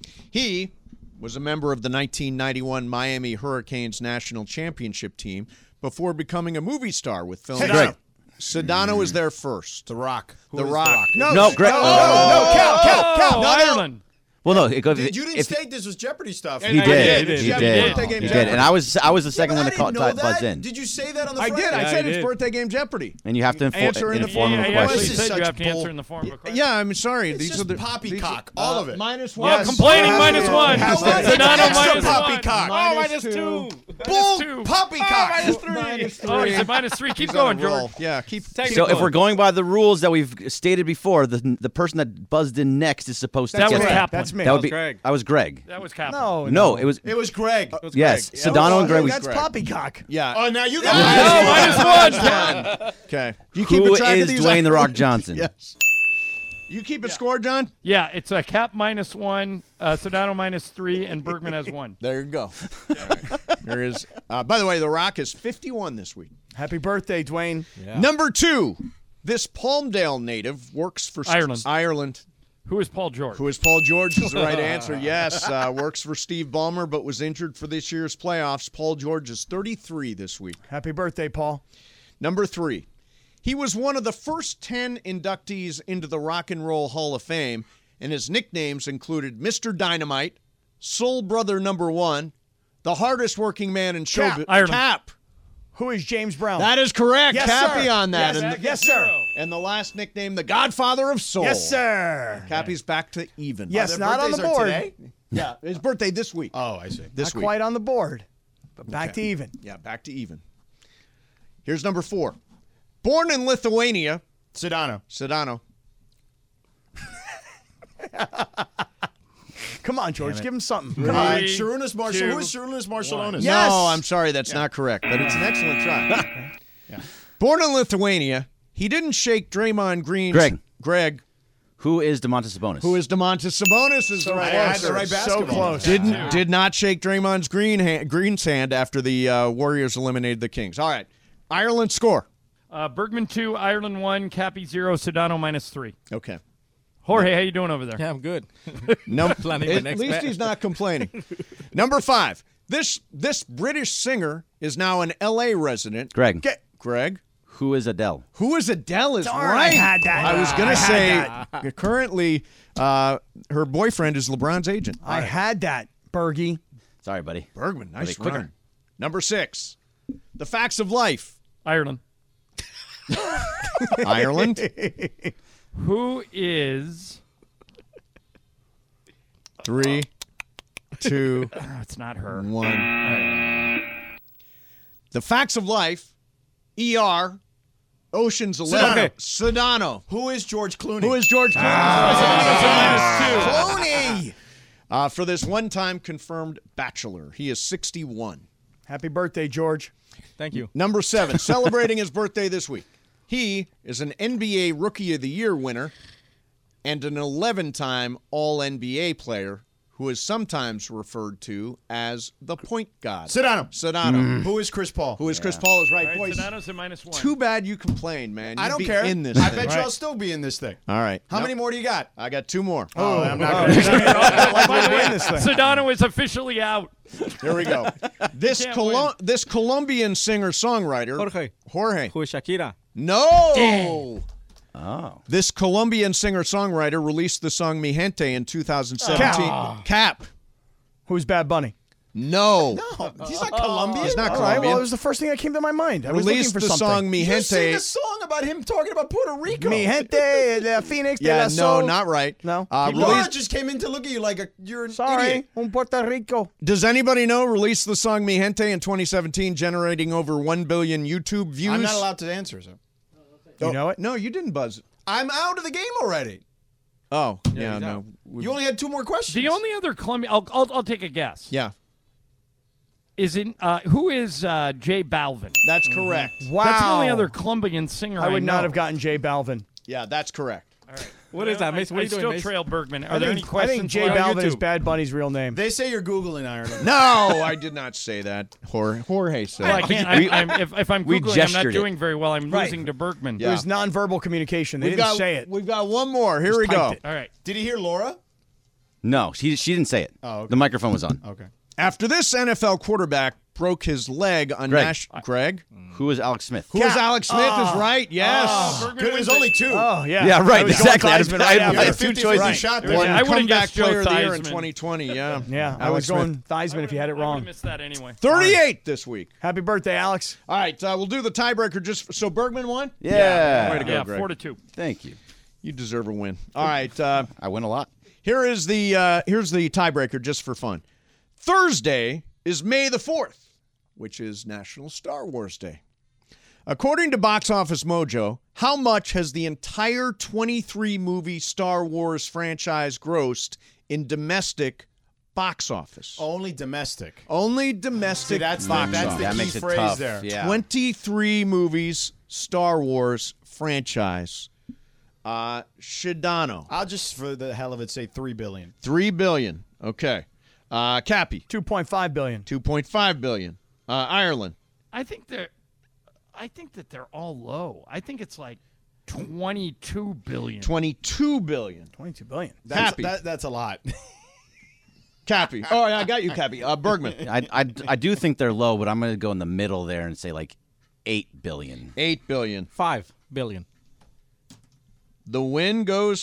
He was a member of the nineteen ninety-one Miami Hurricanes national championship team before becoming a movie star with film. Hey, Greg. Sedano is there first. The Rock. Who The is Rock. The Rock? No, No, Greg- no, no, no, Cal, Cal, Cal. Oh, No, no. Ireland. Well, no, it goes. Dude, you didn't if, state this was Jeopardy stuff. He I did. did. He Yeah, did. birthday game He did. Jeopardy. And I was I was the second But one I to call didn't know to buzz that. in. Did you say that on the I Friday? did. I Yeah, said he it's did. birthday game Jeopardy. And you have to Answer infor- in in the the form yeah, of a yeah, question. You This is said you such have to bull- answer in the form of a question. Yeah, I'm sorry. It's these just are the poppycock, these- all uh, of it. Minus Well, one. complaining Has minus to- one. has to- Sedano Extra minus one. poppycock. Minus two. two. Bull two. poppycock. Oh, minus three. Minus three. Oh, he's at minus three. Keep He's on going, a roll. George. Yeah, keep. So keep if going. we're going by the rules that we've stated before, the the person that buzzed in next is supposed That to was get Kaplan. That's me. That would be. Greg. I was Greg. That was Kaplan. No, No, it was. It was Greg. It was Yes, Greg. Sedano and Greg. That's Greg. poppycock. Yeah. Oh, now you got No, minus one. Okay. You keep Who track of is these? Dwayne the Rock Johnson? Yes. You keep it score, John? Yeah, it's a Cap minus one, uh, Sedano minus three, and Bergman has one. There you go. There is. Uh, by the way, The Rock is fifty-one this week. Happy birthday, Dwayne. Yeah. Number two, this Palmdale native works for Ireland. Ireland. Who is Paul George? Who is Paul George is the right answer. Yes, uh, works for Steve Ballmer, but was injured for this year's playoffs. Paul George is thirty-three this week. Happy birthday, Paul. Number three, he was one of the first ten inductees into the Rock and Roll Hall of Fame, and his nicknames included Mister Dynamite, Soul Brother Number One, the hardest working man in Cap. showbiz. Ireland. Cap. Who is James Brown? That is correct. Yes, Cappy sir. on that. Yes, and, yes, sir. and the last nickname, the Godfather of Soul. Yes, sir. Cappy's back to even. Yes, Their not on the birthdays are board. today? Yeah, his birthday this week. Oh, I see. This Not week. quite on the board, but back Okay. to even. Yeah, back to even. Here's number four. Born in Lithuania, Sedano. Sedano. Come on, George. Give him something. Come Uh, on. Sharunas Marshall. two, Who is Sharunas Marshallonis? Yes. No, I'm sorry, that's not correct, but it's an excellent try. Born in Lithuania, he didn't shake Draymond Green's Greg. Greg, Who is Demontis Sabonis? who is DeMontis Sabonis, is the right I had answer. the right So basketball. close. Didn't did not shake Draymond's green hand, Green's hand after the uh, Warriors eliminated the Kings. All right, Ireland score. Uh, Bergman two, Ireland one, Cappy zero, Sedano minus three. Okay. Jorge, how you doing over there? Yeah, I'm good. No, Planning my at next least bet. he's not complaining. Number five. This this British singer is now an L A resident. Greg. Get, Greg. Who is Adele? Who is Adele is Darn, right. I had that. I was going I to had say currently uh, her boyfriend is LeBron's agent. I had that, Bergie. Sorry, buddy. Bergman, nice quicker. run. Number six. The facts of life. Ireland. Ireland. Who is... Three, two, Oh, it's not her. one. The facts of life. E R. Ocean's Eleven. Sedano. Who is George Clooney? Who is George Clooney? Ah. Clooney. Uh, for this one-time confirmed bachelor. He is sixty-one. Happy birthday, George. Thank you. Number seven, celebrating his birthday this week. He is an N B A Rookie of the Year winner and an eleven-time All N B A player who is sometimes referred to as the point god. Sedano. Sedano. Who is Chris Paul? Who is Chris Paul is right. All right, Boys, Sedano's at minus one. too bad you complain, man. I You'd don't be care. in this I thing. bet you I'll still be in this thing. All right. How No, many more do you got? I got two more. Oh, I'm not Oh, going you're not like we're winning this thing. Sedano is officially out. Here we go. This Can't Colo- this Colombian singer-songwriter, Jorge. Jorge. Who is Shakira? No. Oh. This Colombian singer-songwriter released the song Mi Gente in two thousand seventeen. Cap. Cap. Who's Bad Bunny? No. No, he's not Colombian. He's not All right, Colombian. well, it was the first thing that came to my mind. I was looking Released for the something. song Mi You Gente. sing a song about him talking about Puerto Rico. Mi gente de Phoenix de Yeah, la no, Sol. not right. No. Uh, Laura released, just came in to look at you like a you're an Sorry, idiot. un Puerto Rico. does anybody know? Released the song Mi Gente in twenty seventeen, generating over one billion YouTube views. I'm not allowed to answer, so. You know it? No, you didn't buzz it. I'm out of the game already. Oh, yeah, he's no. out. We- You only had two more questions. The only other Colombian... I'll, I'll, I'll take a guess. yeah, Is it... Uh, who is uh, Jay Balvin? that's correct. Wow. That's the only other Colombian singer I I would not know. have gotten Jay Balvin. Yeah, that's correct. What is that, Mason? What I, are you I doing, still Mason? trail Bergman. Are I there think, any questions? I think Jay on Balvin is YouTube? Bad Bunny's real name. They say you're Googling Ireland. No, I did not say that. Jorge, Jorge said. Well, I can't. I, I'm, if, if I'm We Googling, I'm not gestured it. doing very well. I'm Right. losing to Bergman. Yeah. It was nonverbal communication. They We've didn't got, say it. We've got one more. Here Just we go. typed it. All right. Did he hear Laura? No, she she didn't say it. Oh, okay. The microphone was on. Okay. After this N F L quarterback broke his leg on Greg. Nash Greg, Who is Alex Smith? who is Alex Smith is right. Yes. Oh, Bergman Good. There's wins only it. two. Oh, yeah. Yeah, right, I was exactly. Going I had- Theismann I right had- after. I had two choices. fifty-fifty shot there. Yeah, One I would've comeback guessed Joe player of the year in Theismann. twenty twenty. Yeah. Yeah, I Alex was Smith. going Theismann if you had it I would wrong. have missed that anyway. thirty-eight this week. Happy birthday, Alex. All right, uh, we'll do the tiebreaker just so Bergman won. Yeah. Way to go, Yeah, Greg. four to two. Thank you. You deserve a win. All right, uh, I win a lot. here is the uh, here's the tiebreaker just for fun. Thursday is May the fourth, which is National Star Wars Day. According to Box Office Mojo, how much has the entire twenty-three movie Star Wars franchise grossed in domestic box office? Only domestic. Only domestic See, that's box the, that's office. the That key makes it phrase tough. there. Yeah. twenty-three movies, Star Wars franchise. Uh, Shadano. I'll just, for the hell of it, say three billion. Three billion. Okay. Uh, Cappy. two point five billion. Two point five billion. Uh, Ireland. I think they're. I think that they're all low. I think it's like twenty-two billion. Twenty-two billion. Twenty-two billion. That's, Cappy. that, that's a lot. Cappy. Oh, yeah, I got you, Cappy. Uh, Bergman. I, I, I do think they're low, but I'm going to go in the middle there and say like eight billion. Eight billion. Five billion. The win goes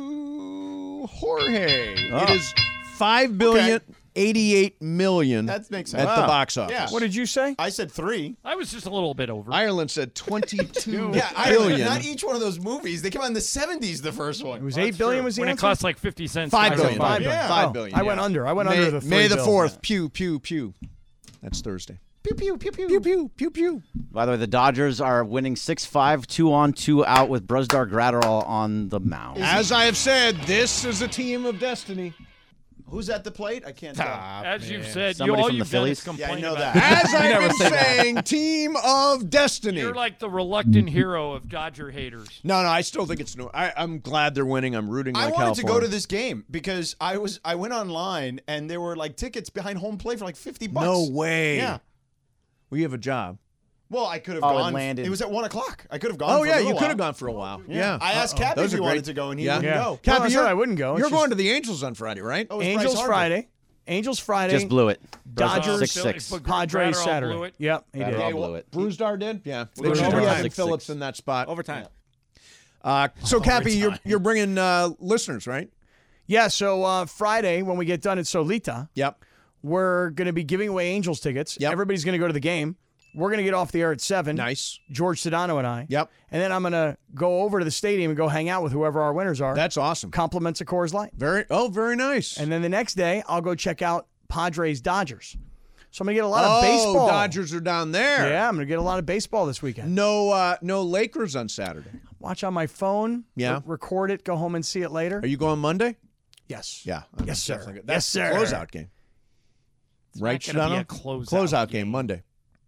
to Jorge. Oh. It is five billion Okay. eighty-eight million That makes sense. at the Wow. box office. Yeah. What did you say? I said three. I was just a little bit over. Ireland said twenty-two Yeah, I, billion. not each one of those movies. They came out in the seventies, the first one. It was eight billion. Was the when it answer? cost like fifty cents. Five I said billion. Five Yeah. billion. Five Oh, billion, I went yeah. under. I went May, under the three May the bill. fourth. Pew, pew, pew. That's Thursday. Pew, pew, pew, pew. Pew, pew, pew, pew. By the way, the Dodgers are winning six five, two on, two out with Brusdar Gratterall on the mound. As I have said, this is a team of destiny. Who's at the plate? I can't tell. As you've said, you, Somebody all from the you've done is Phillies? complain Yeah, I know about that. As I've been saying, team of destiny. You're like the reluctant hero of Dodger haters. No, no, I still think it's no. I, I'm glad they're winning. I'm rooting I like wanted hell to for go them. to this game because I was I went online and there were like tickets behind home plate for like fifty bucks. No way. Yeah. We have a job. Well, I could have Oh, it gone. landed. It was at one o'clock. I could have gone. Oh for a yeah, little you could while. have gone for a while. Yeah. I asked Cappy Those if he are wanted great. to go, and he Yeah. wouldn't Yeah. go. Well, Cappy, I said you're, I wouldn't go. It's You're just- going to the Angels on Friday, right? Oh, it was Bryce Angels Harper. Friday. Angels Friday. Just blew it. Dodgers six six. But Padres Gratterall Saturday. blew it. Yep, he did. Gratterall Okay, blew well, it. Bruce did? Yeah. They Bruce should Dar. be having Six, Phillips six. in that spot. Overtime. Uh, so, Cappy, you're, you're bringing uh, listeners, right? Yeah, so uh, Friday, when we get done at Solita, Yep. we're going to be giving away Angels tickets. Yep. Everybody's going to go to the game. We're going to get off the air at seven. Nice. George Sedano and I. Yep. And then I'm going to go over to the stadium and go hang out with whoever our winners are. That's awesome. Compliments of Coors Light. Very. Oh, very nice. And then the next day, I'll go check out Padres Dodgers. So I'm going to get a lot oh, of baseball. Dodgers are down there. Yeah, I'm going to get a lot of baseball this weekend. No, uh, no Lakers on Saturday. Watch on my phone. Yeah. re- record it. Go home and see it later. Are you going Monday? Yes. Yeah. I'm Yes, sir. definitely go- Yes, That's the sir. closeout game. It's Right, not gonna be Shadano? a closeout, Closeout game Monday.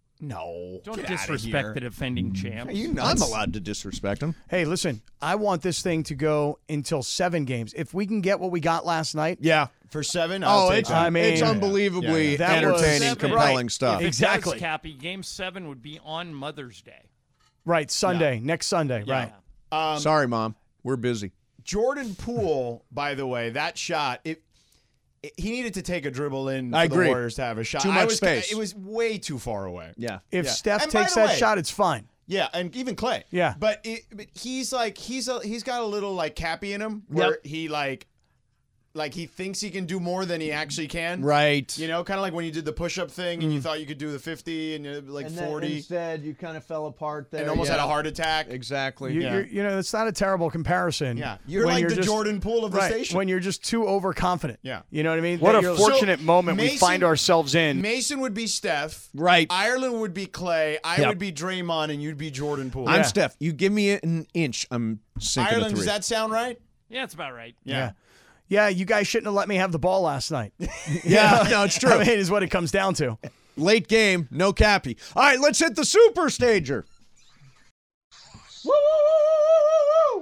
No. Don't Get outta disrespect here. the defending champs. Are you I'm nuts? allowed to disrespect him. Hey, listen, I want this thing to go until seven games. If we can get what we got last night. Yeah. For seven, I'll Oh, take it's, that. I mean, it's unbelievably yeah, yeah. That was- entertaining, Seven. compelling Right. stuff. If it Exactly. does, Cappy, game seven would be on Mother's Day. Right, Sunday, next Sunday, Yeah. right. Um, Sorry, Mom. We're busy. Jordan Poole, by the way, that shot, it, it- he needed to take a dribble in I for agree. the Warriors to have a shot. Too I much was, space. It was way too far away. Yeah. If Yeah. Steph And by takes the that way- shot, it's fine. Yeah, and even Clay. Yeah. But, it, but he's like he's a, he's got a little like Cappy in him where Yep. he like like he thinks he can do more than he actually can. Right. You know, kind of like when you did the push-up thing and you thought you could do the fifty and you're like forty instead, you kind of fell apart there. and almost yeah. had a heart attack. Exactly. You, Yeah. you're, you know, it's not a terrible comparison. Yeah. You're when like the just- Jordan Poole of the right, station. When you're just too overconfident. Yeah. You know what I mean? What That a you're- fortunate So, moment we Mason- find ourselves in. Mason would be Steph. Right. Ireland would be Clay. I Yep. would be Draymond, and you'd be Jordan Poole. I'm Steph. You give me an inch, I'm sinking Ireland, a three. does that sound right? Yeah, it's about right. Yeah. Yeah, you guys shouldn't have let me have the ball last night. Yeah, no, it's true. I mean, is what it comes down to. Late game, no Cappy. All right, let's hit the super stager. Woo, woo, woo, woo, woo,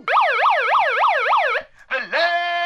woo.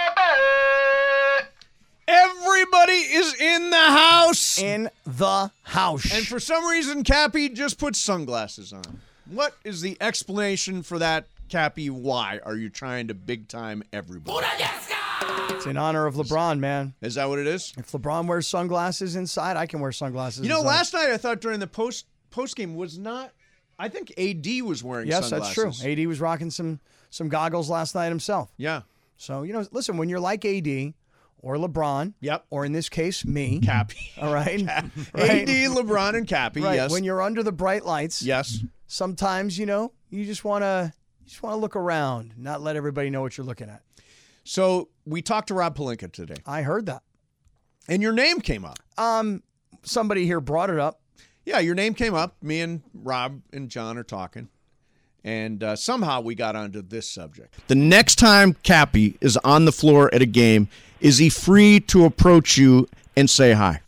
Everybody is in the house. In the house. And for some reason, Cappy just put sunglasses on. What is the explanation for that, Cappy? Why are you trying to big time everybody? It's in honor of LeBron, man. Is that what it is? If LeBron wears sunglasses inside, I can wear sunglasses You know, inside. last night I thought during the post post game was not. I think A D was wearing Yes, sunglasses. that's true. A D was rocking some some goggles last night himself. Yeah. So, you know, listen, when you're like A D or LeBron, yep, or in this case, me, Cappy, all right? A D, LeBron, and Cappy, right. yes. When you're under the bright lights, yes, sometimes, you know, you just want to you just want to look around, not let everybody know what you're looking at. So we talked to Rob Pelinka today. I heard that. And your name came up. Um, somebody here brought it up. Yeah, your name came up. Me and Rob and John are talking. And uh, somehow we got onto this subject. The next time Cappy is on the floor at a game, is he free to approach you and say hi?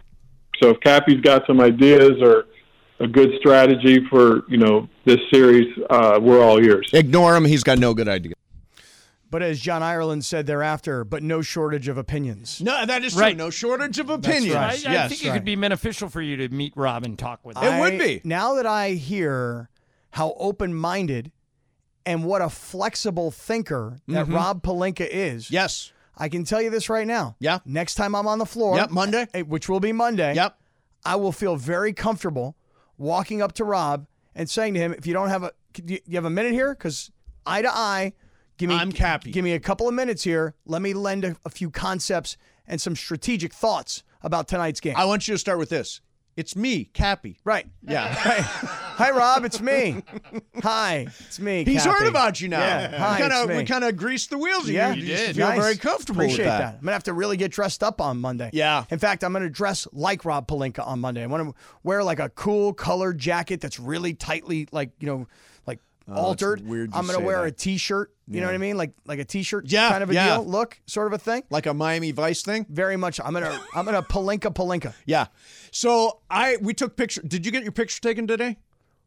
So if Cappy's got some ideas or a good strategy for, you know, this series, uh, we're all ears. Ignore him. He's got no good idea. But as John Ireland said thereafter, but no shortage of opinions. No, that is true. Right. No shortage of opinions. That's I, I yes. think it could be beneficial for you to meet Rob and talk with him. It would be. Now that I hear how open-minded and what a flexible thinker that Mhm. Rob Pelinka is. Yes. I can tell you this right now. Yeah. Next time I'm on the floor. Yep, Monday. eh, Which will be Monday. Yep. I will feel very comfortable walking up to Rob and saying to him, if you don't have a, you you have a minute here? Because eye to eye, give me, I'm Cappy. Give me a couple of minutes here. Let me lend a, a few concepts and some strategic thoughts about tonight's game. I want you to start with this. It's me, Cappy. Right. Yeah. Hi, Rob. It's me. Hi. It's me. He's Cappy. heard about you now. Yeah. Hi, we kind it's of me. we kind of greased the wheels. Yeah, you, you did. feel Nice. very comfortable Appreciate with that. that. I'm gonna have to really get dressed up on Monday. Yeah. In fact, I'm gonna dress like Rob Pelinka on Monday. I want to wear like a cool colored jacket that's really tightly, like you know, like Oh, altered. it's weird you I'm gonna say wear that. a T-shirt. You know Yeah. what I mean? Like like a T-shirt Yeah, kind of a yeah. deal, look, sort of a thing. Like a Miami Vice thing? Very much. I'm gonna I'm gonna Pelinka Pelinka. Yeah. So I we took picture. Did you get your picture taken today?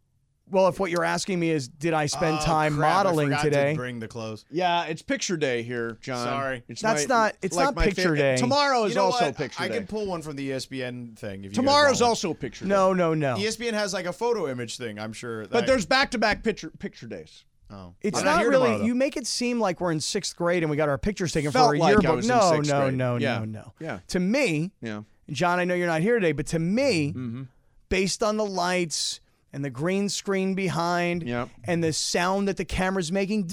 Well, if what you're asking me is, did I spend Oh, time crap, I modeling forgot today? To bring the clothes. Yeah, it's picture day here, John. Sorry. It's That's my- not- it's like not my picture favorite- day. Tomorrow is You know also what? picture I day. can pull one from the E S P N thing. If you guys Tomorrow's want one. also picture day. No, no, no. E S P N has like a photo image thing. I'm sure. But that- there's back-to-back picture picture days. Oh. It's I'm not, here really. tomorrow, though. You make it seem like we're in sixth grade and we got our pictures taken Felt for a like I yearbook. was in no, sixth no, grade. no, Yeah. no, no. Yeah. To me, Yeah. John, I know you're not here today, but to me, Mm-hmm. based on the lights and the green screen behind Yep. and the sound that the camera's making,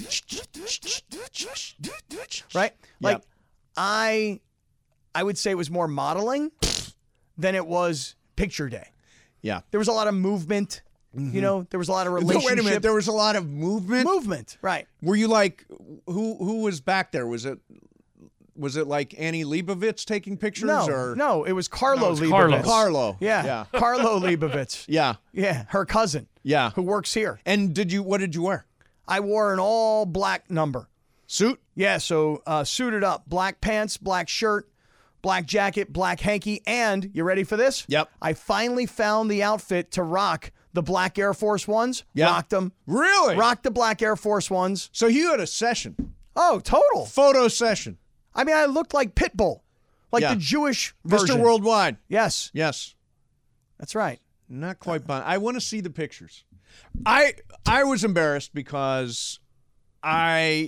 right? Like Yep. I, I would say it was more modeling than it was picture day. Yeah. There was a lot of movement. You know, there was a lot of No, relationship. wait a minute. There was a lot of movement. movement, right? Were you like who? Who was back there? Was it? Was it like Annie Leibovitz taking pictures? No, or no, it was Carlo No, it's Leibovitz. Carlos. Carlo? Yeah, Yeah. Carlo Leibovitz. Yeah. Yeah, her cousin Yeah. who works here. And did you? What did you wear? I wore an all black number. Suit. Yeah, so uh, suited up, black pants, black shirt, black jacket, black hanky, and you ready for this? Yep. I finally found the outfit to rock the black Air Force Ones. Yeah. Rocked them. Really? Rocked the black Air Force Ones. So you had a session, Oh, total. photo session. I mean, I looked like Pitbull, like Yeah. the Jewish version. Mister Worldwide. Yes, Yes. that's right. Not quite bon- I want to see the pictures. I I was embarrassed because I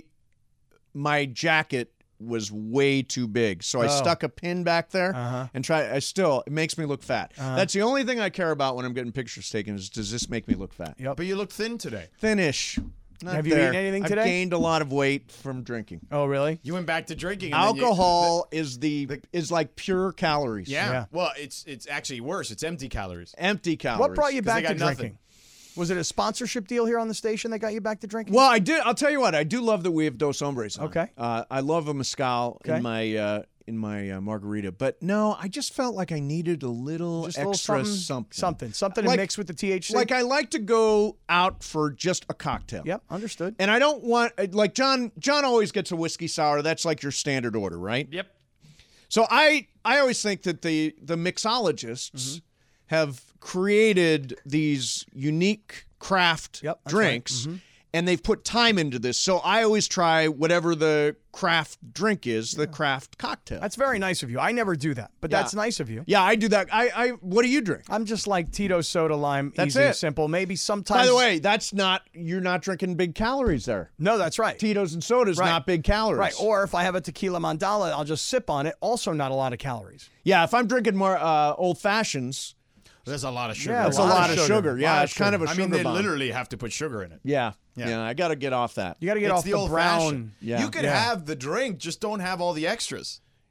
my jacket was way too big. So I Oh. stuck a pin back there Uh-huh. and try I still it makes me look fat. Uh-huh. That's the only thing I care about when I'm getting pictures taken is does this make me look fat? Yep. But you look thin today. Thinnish. Not Have you there. eaten anything I've today? gained a lot of weight from drinking. Oh, really? You went back to drinking. and then you- Alcohol is the is like pure calories. yeah. Yeah. Well, it's it's actually worse. It's empty calories. Empty calories. What brought you 'Cause they back to got nothing. drinking? Was it a sponsorship deal here on the station that got you back to drinking? Well, I did. I'll tell you what. I do love that we have Dos Hombres on. Okay. Uh, I love a mezcal Okay. in my uh, in my uh, margarita, but no, I just felt like I needed a little Just a little extra something, something. something, something to Like- mix with the T H C. Like I like to go out for just a cocktail. Yep, understood. And I don't want like John. John always gets a whiskey sour. That's like your standard order, right? Yep. So I I always think that the the mixologists Mm-hmm. have created these unique craft Yep, that's right. drinks, Mhm. and they've put time into this. So I always try whatever the craft drink is, the craft cocktail. That's very nice of you. I never do that, but Yeah. that's nice of you. Yeah, I do that. I, I what do you drink? I'm just like Tito soda lime, That's easy, it. simple. Maybe sometimes. By the way, that's not you're not drinking big calories there. no, that's right. Tito's and soda's Right. not big calories. Right. Or if I have a tequila mandala, I'll just sip on it. Also, not a lot of calories. yeah, if I'm drinking more uh, old fashions, There's a lot of sugar. Yeah, that's a lot, of sugar. Yeah, Lot of it's kind of a I sugar mean, they bomb. literally have to put sugar in it. Yeah, Yeah. yeah. I got to get off that. You got to get It's off the, the, old brown. fashioned. Yeah. You could Yeah. have the drink, just don't have all the extras.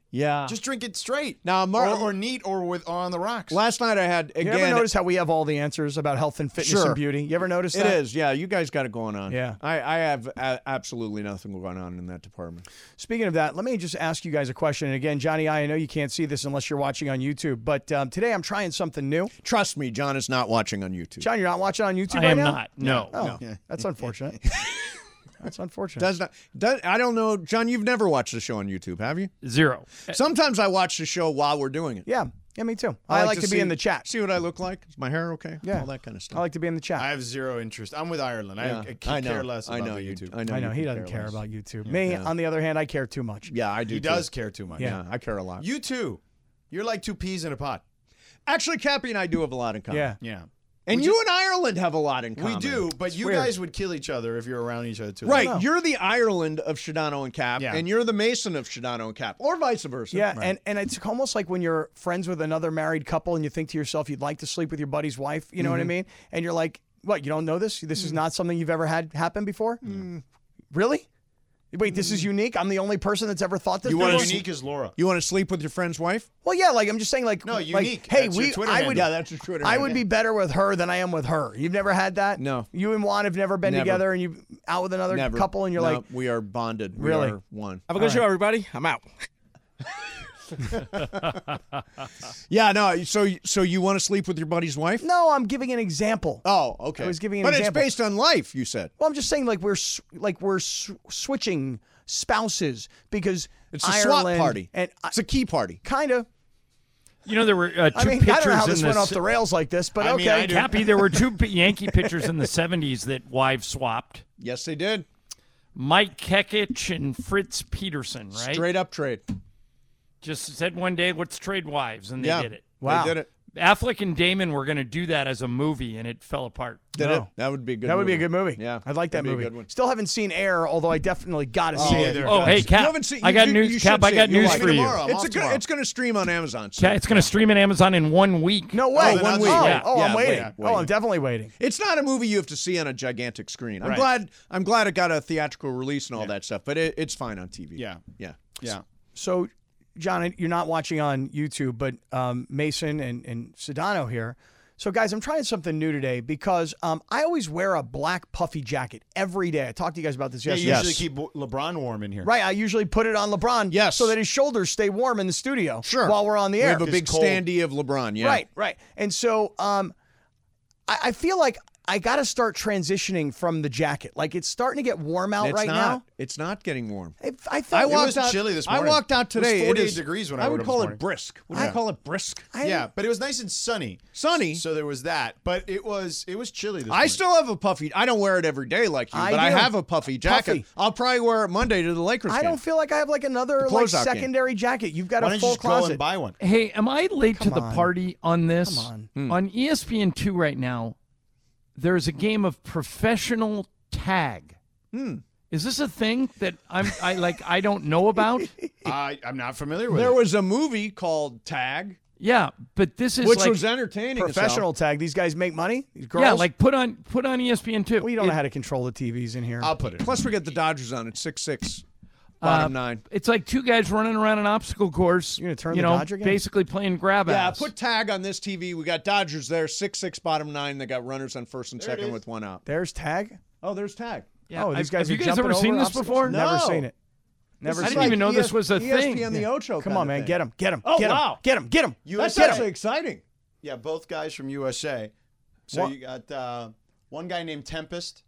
Yeah. Just drink it straight. Now, Mar- or, or neat, or with or on the rocks. Last night I had again. You ever notice how we have all the answers about health and fitness Sure. and beauty? You ever notice It that? is, yeah. You guys got it going on. Yeah. I, I have a- absolutely nothing going on in that department. Speaking of that, let me just ask you guys a question. And again, Johnny, I know you can't see this unless you're watching on YouTube, but um, today I'm trying something new. Trust me, John is not watching on YouTube. John, you're not watching on YouTube I right am now? not. No. Oh, No. Yeah. that's unfortunate. That's unfortunate. Does not. Does, I don't know, John. You've never watched the show on YouTube, have you? Zero. Sometimes I watch the show while we're doing it. Yeah. Yeah, me too. I, like, to, be see, in the chat. See what I look like? Is my hair okay? Yeah. All that kind of stuff. I like to be in the chat. I have zero interest. I'm with Ireland. Yeah. I, I, I know. care less about I know the you- YouTube. I know I know you he could doesn't care care less. about YouTube. Me, Yeah. on the other hand, I care too much. Yeah, I do. He too. does care too much. Yeah, I care a lot. You too. You're like two peas in a pot. Actually, Cappy and I do have a lot in common. Yeah. Yeah. And We you ju- and Ireland have a lot in common. We do, but you weird. guys would kill each other if you're around each other too. Right. You're the Ireland of Shadano and Cap, Yeah. and you're the Mason of Shadano and Cap, or vice versa. Yeah, and, and it's almost like when you're friends with another married couple and you think to yourself you'd like to sleep with your buddy's wife, you know what I Mhm. mean? And you're like, what, you don't know this? This is not something you've ever had happen before? Really? Wait, this is unique? I'm the only person that's ever thought this You before? want Unique as Laura. You want to sleep with your friend's wife? Well, yeah, like I'm just saying like No, like, unique. hey, That's your we Twitter I handle. would Yeah, that's your Twitter I handle. would be better with her than I am with her. You've never had that? No. You and Juan have never been Never. together and you out with another Never. couple and you're No, like, we are bonded. We Really? are one. Have a good show, everybody. I'm out. Yeah, no. So, so you want to sleep with your buddy's wife? no, I'm giving an example. Oh, okay. I was giving an but example. it's based on life. You said Well, I'm just saying, like we're s- like we're s- switching spouses because it's a Ireland swap party. and It's a key party. kind of. You know, there were uh, two I mean, pitchers I don't know how in this the went off se- the rails like this, but I mean, okay. I do. Cappy, there were two p- Yankee pitchers in the seventies that wives swapped. Yes, they did. Mike Kekich and Fritz Peterson, right? Straight up trade. Just said one day, let's trade wives, and they Yeah. did it. Wow. They did it. Affleck and Damon were going to do that as a movie, and it fell apart. Did No. it? That would be a good. That would be a movie. good movie. Yeah, I'd like that that'd be a movie. good one. Still haven't seen Air, although I definitely got to Oh, see yeah, it. there- Oh, hey, You Cap, haven't seen- I you got do- news. you Cap, should I see got it. You'll news like for it you. tomorrow. I'm It's off a good. tomorrow. It's going to stream on Amazon. Ca- It's going to stream on Amazon in one week. No way. then one I'll week. Oh, Yeah. oh, I'm Yeah, waiting. wait, Oh, I'm wait. definitely waiting. It's not a movie you have to see on a gigantic screen. I'm Right. glad. I'm glad it got a theatrical release and all that stuff. But it, it's fine on T V. Yeah. Yeah. Yeah. So, John, you're not watching on YouTube, but um, Mason and, and Sedano here. So, guys, I'm trying something new today because um, I always wear a black puffy jacket every day. I talked to you guys about this Yeah, you yesterday. usually keep LeBron warm in here. Right, I usually put it on LeBron Yes. so that his shoulders stay warm in the studio Sure. while we're on the We air. have a big cold. standee of LeBron. Yeah. Right, right. And so um, I, I feel like I got to start transitioning from the jacket. Like it's starting to get warm out It's right not. now. It's not getting warm. I, I thought I It walked was out. chilly this I morning. walked out It was today. forty-eight is- degrees when I I rode would up call this it morning. brisk. Would I- you call it brisk? I, Yeah, but it was nice and sunny. Sunny. So there was that, but it was it was chilly this I morning. still have a puffy. I don't wear it every day like you, I but I do. have a puffy jacket. Puffy. I'll probably wear it Monday to the Lakers I game. don't feel like I have like another The like closeout game. secondary jacket. You've got Why a don't you full just go closet. and buy one? Hey, am I late to Come the on. party on this? Come on. On E S P N two right now, there's a game of professional tag. Hmm. Is this a thing that I'm I like I don't know about? I I'm not familiar with There it. was a movie called Tag, Yeah, but this is which like, was entertaining. as hell. Professional tag. These guys make money. These girls. yeah, like put on put on E S P N two. we don't know how to control the T Vs in here. I'll put it. Plus, we get the Dodgers on it. Six six, bottom Uh, nine. It's like two guys running around an obstacle course. You gonna turn you the know, Dodger game? basically playing grab Yeah, ass. put Tag on this T V. We got Dodgers there. Six six, bottom nine. They got runners on first and There it second is. with one out. There's tag. Oh, there's Tag. Yeah, Oh, these I've- guys have are you guys jumping ever seen over this obstacles? before? Never No. seen it. Never I seen didn't it. even know E S- this was a E S P thing. on the Yeah. Ocho. Come kind on, of man. thing. Get him. Get him. Oh, get him. wow. Get him. Get him. That's U S A. actually exciting. Yeah, both guys from U S A. So What? you got uh, one guy named Tempest.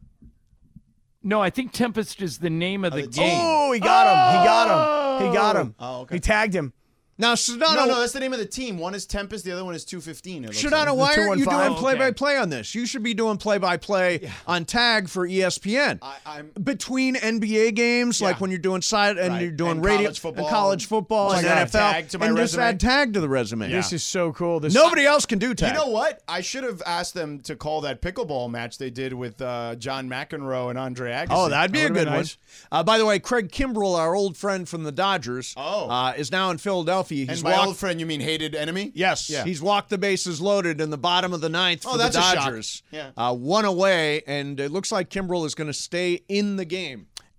No, I think Tempest is the name of the the game. Oh, he got him. He got him. He got him. Oh, okay. He tagged him. Now, Sedano, No, no, that's the name of the team. One is Tempest, the other one is two fifteen. It looks like. Sedano, why two aren't one you five? doing play-by-play on this? You should be doing play-by-play on Tag for E S P N. I, I'm Between N B A games, like Yeah. when you're doing side and Right. you're doing And radio college football. and college football Just and add N F L, Tag to my and just resume. add Tag to the resume. This is so cool. This Nobody else can do Tag. You know what? I should have asked them to call that pickleball match they did with uh, John McEnroe and Andre Agassi. Oh, that'd be That a would've good been one. nice. Uh, by the way, Craig Kimbrell, our old friend from the Dodgers, Oh. uh, is now in Philadelphia. He's And by walked, old friend, you mean hated enemy? yes, Yeah. he's walked the bases loaded in the bottom of the ninth Oh, for that's the a shock. Dodgers. Yeah. Uh, one away, and it looks like Kimbrell is going to stay in the game.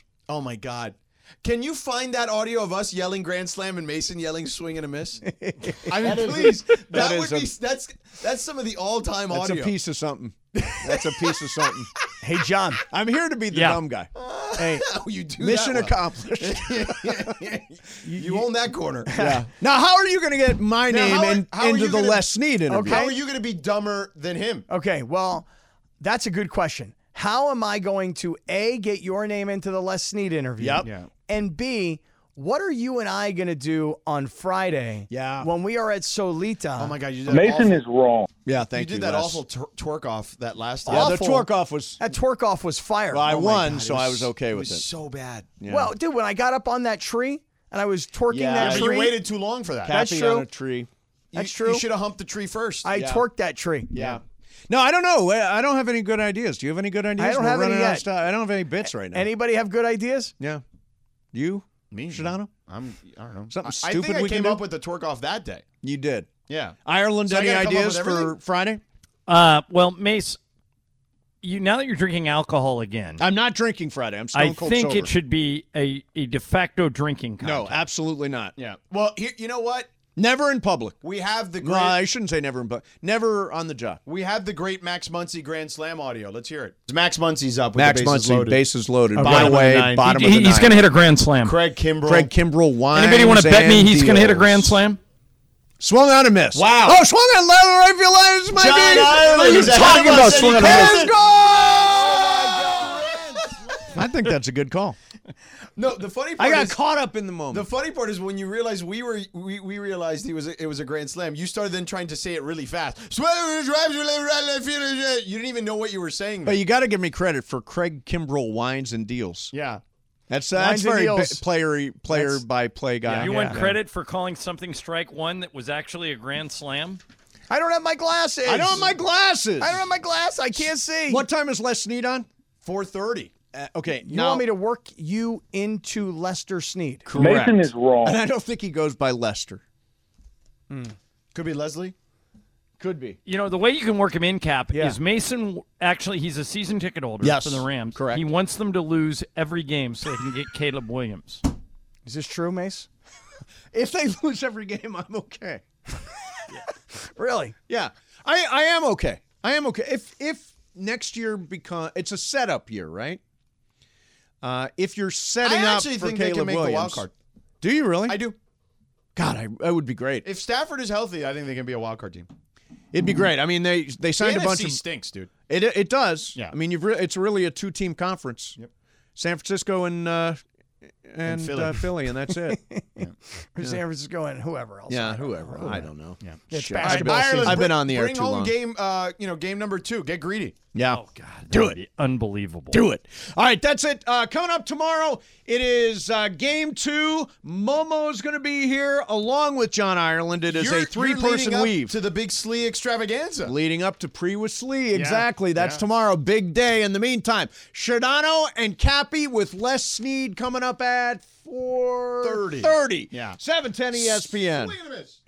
Oh my God. Can you find that audio of us yelling grand slam and Mason yelling swing and a miss? I mean, That is- please. That, that would is a- be that's that's some of the all-time That's audio. a piece of something. That's a piece of something. Hey, John. I'm here to be the Yeah. dumb guy. Hey, Oh, you do Mission that well. accomplished. you, own that corner. Yeah. Now, how are you going to get my Now, name how are- in, how are into you the gonna- Les Snead interview? How are you going to be dumber than him? Okay, well, that's a good question. How am I going to A, get your name into the Les Snead interview? Yep. Yeah. And B, what are you and I going to do on Friday Yeah. when we are at Solita? Oh my God, you did Mason awful, is wrong. Yeah, thank you you. did that Les. awful twer- twerk off that last time. Yeah, the awful. twerk off was. That twerk off was fire. Well, I Oh my won, God, so it I was- was okay it with was it. so bad. Yeah. Well, dude, when I got up on that tree and I was twerking Yeah, that But tree, you waited too long for that. That's Cappy true. on a tree. That's You- true. You should have humped the tree first. I Yeah. twerked that tree. Yeah. No, I don't know. I don't have any good ideas. Do you have any good ideas? I don't We're have any running out of yet. stuff. I don't have any bits right now. Anybody have good ideas? Yeah. You? Me, Shadano? I'm. I don't know. Something I, stupid I think I we came can do? up with the twerk off that day. You did. Yeah. Ireland, So I any gotta come up ideas with for everything? Friday? Uh, well, Mace, you now that you're drinking alcohol again, I'm not drinking Friday. I'm stone I cold think sober. it should be a, a de facto drinking No, contest. absolutely not. Yeah. Well, here, you know what? Never in public. We have the great. No, I shouldn't say never in public. Never on the job. We have the great Max Muncy Grand Slam audio. Let's hear it. Max Muncy's up with Max the bases Muncy, loaded. bases loaded. Okay. By Bottom the of the way, ninth. bottom He- of the he's ninth. going to hit a grand slam. Craig Kimbrell. Craig Kimbrell wines. Anybody want to bet me and he's going to hit a deals. grand slam? Swung on and missed. Wow. Oh, swung on level right field line. This might John be. Ireland What are you is ahead talking of about? us, and Swung he on and calls missed. it. I think that's a good call. No, the funny part I got is, caught up in the moment. The funny part is when you realize we were we, we realized he was a, it was a grand slam. You started then trying to say it really fast. You didn't even know what you were saying. But you got to give me credit for Craig Kimbrell wines and deals. Yeah. That's uh, Wines that's and very deals. player player That's- by play guy. You want Yeah. credit for calling something strike one that was actually a grand slam? I don't have my glasses. I don't have my glasses. I don't have my glass. I can't see. What time is Les Snead on? four thirty. Uh, okay, You now, want me to work you into Lester Snead? correct. Mason is wrong. And I don't think he goes by Lester. Could be Leslie. Could be. You know, the way you can work him in, Cap, Yeah. is Mason, actually, he's a season ticket holder Yes, for the Rams. correct. He wants them to lose every game so they can get Caleb Williams. Is this true, Mace? If they lose every game, I'm okay. Really? Yeah, I, I am okay. I am okay. If if next year become it's a setup year, right? Uh, if you're setting I up actually for think Caleb they can make Williams, the wild card. do you really? I do. God, I, that would be great. If Stafford is healthy, I think they can be a wild card team. It'd be great. I mean, they they signed the a bunch N F C of stinks, dude. It it does. Yeah. I mean, you've re- it's really a two team conference. Yep. San Francisco and uh, and, Philly. Uh, Philly, and that's it. Or San Francisco and whoever else. yeah, I don't whoever. know. I don't know. Yeah. It's Shit. basketball I've been- season. I've been on the air Bring too home long. game, uh, you know, game number two. Get greedy. Yeah. Oh, God. that Do would it. be unbelievable. Do it. All right, that's it. Uh, coming up tomorrow, it is uh, game two. Momo's going to be here along with John Ireland. It is You're- a you're three-person leading up weave. to the big Slee extravaganza. Leading up to Pre with Slee. Exactly. That's yeah. tomorrow. Big day. In the meantime, Shadano and Cappy with Les Snead coming up at four thirty. Yeah. seven ten E S P N. Swing and a miss.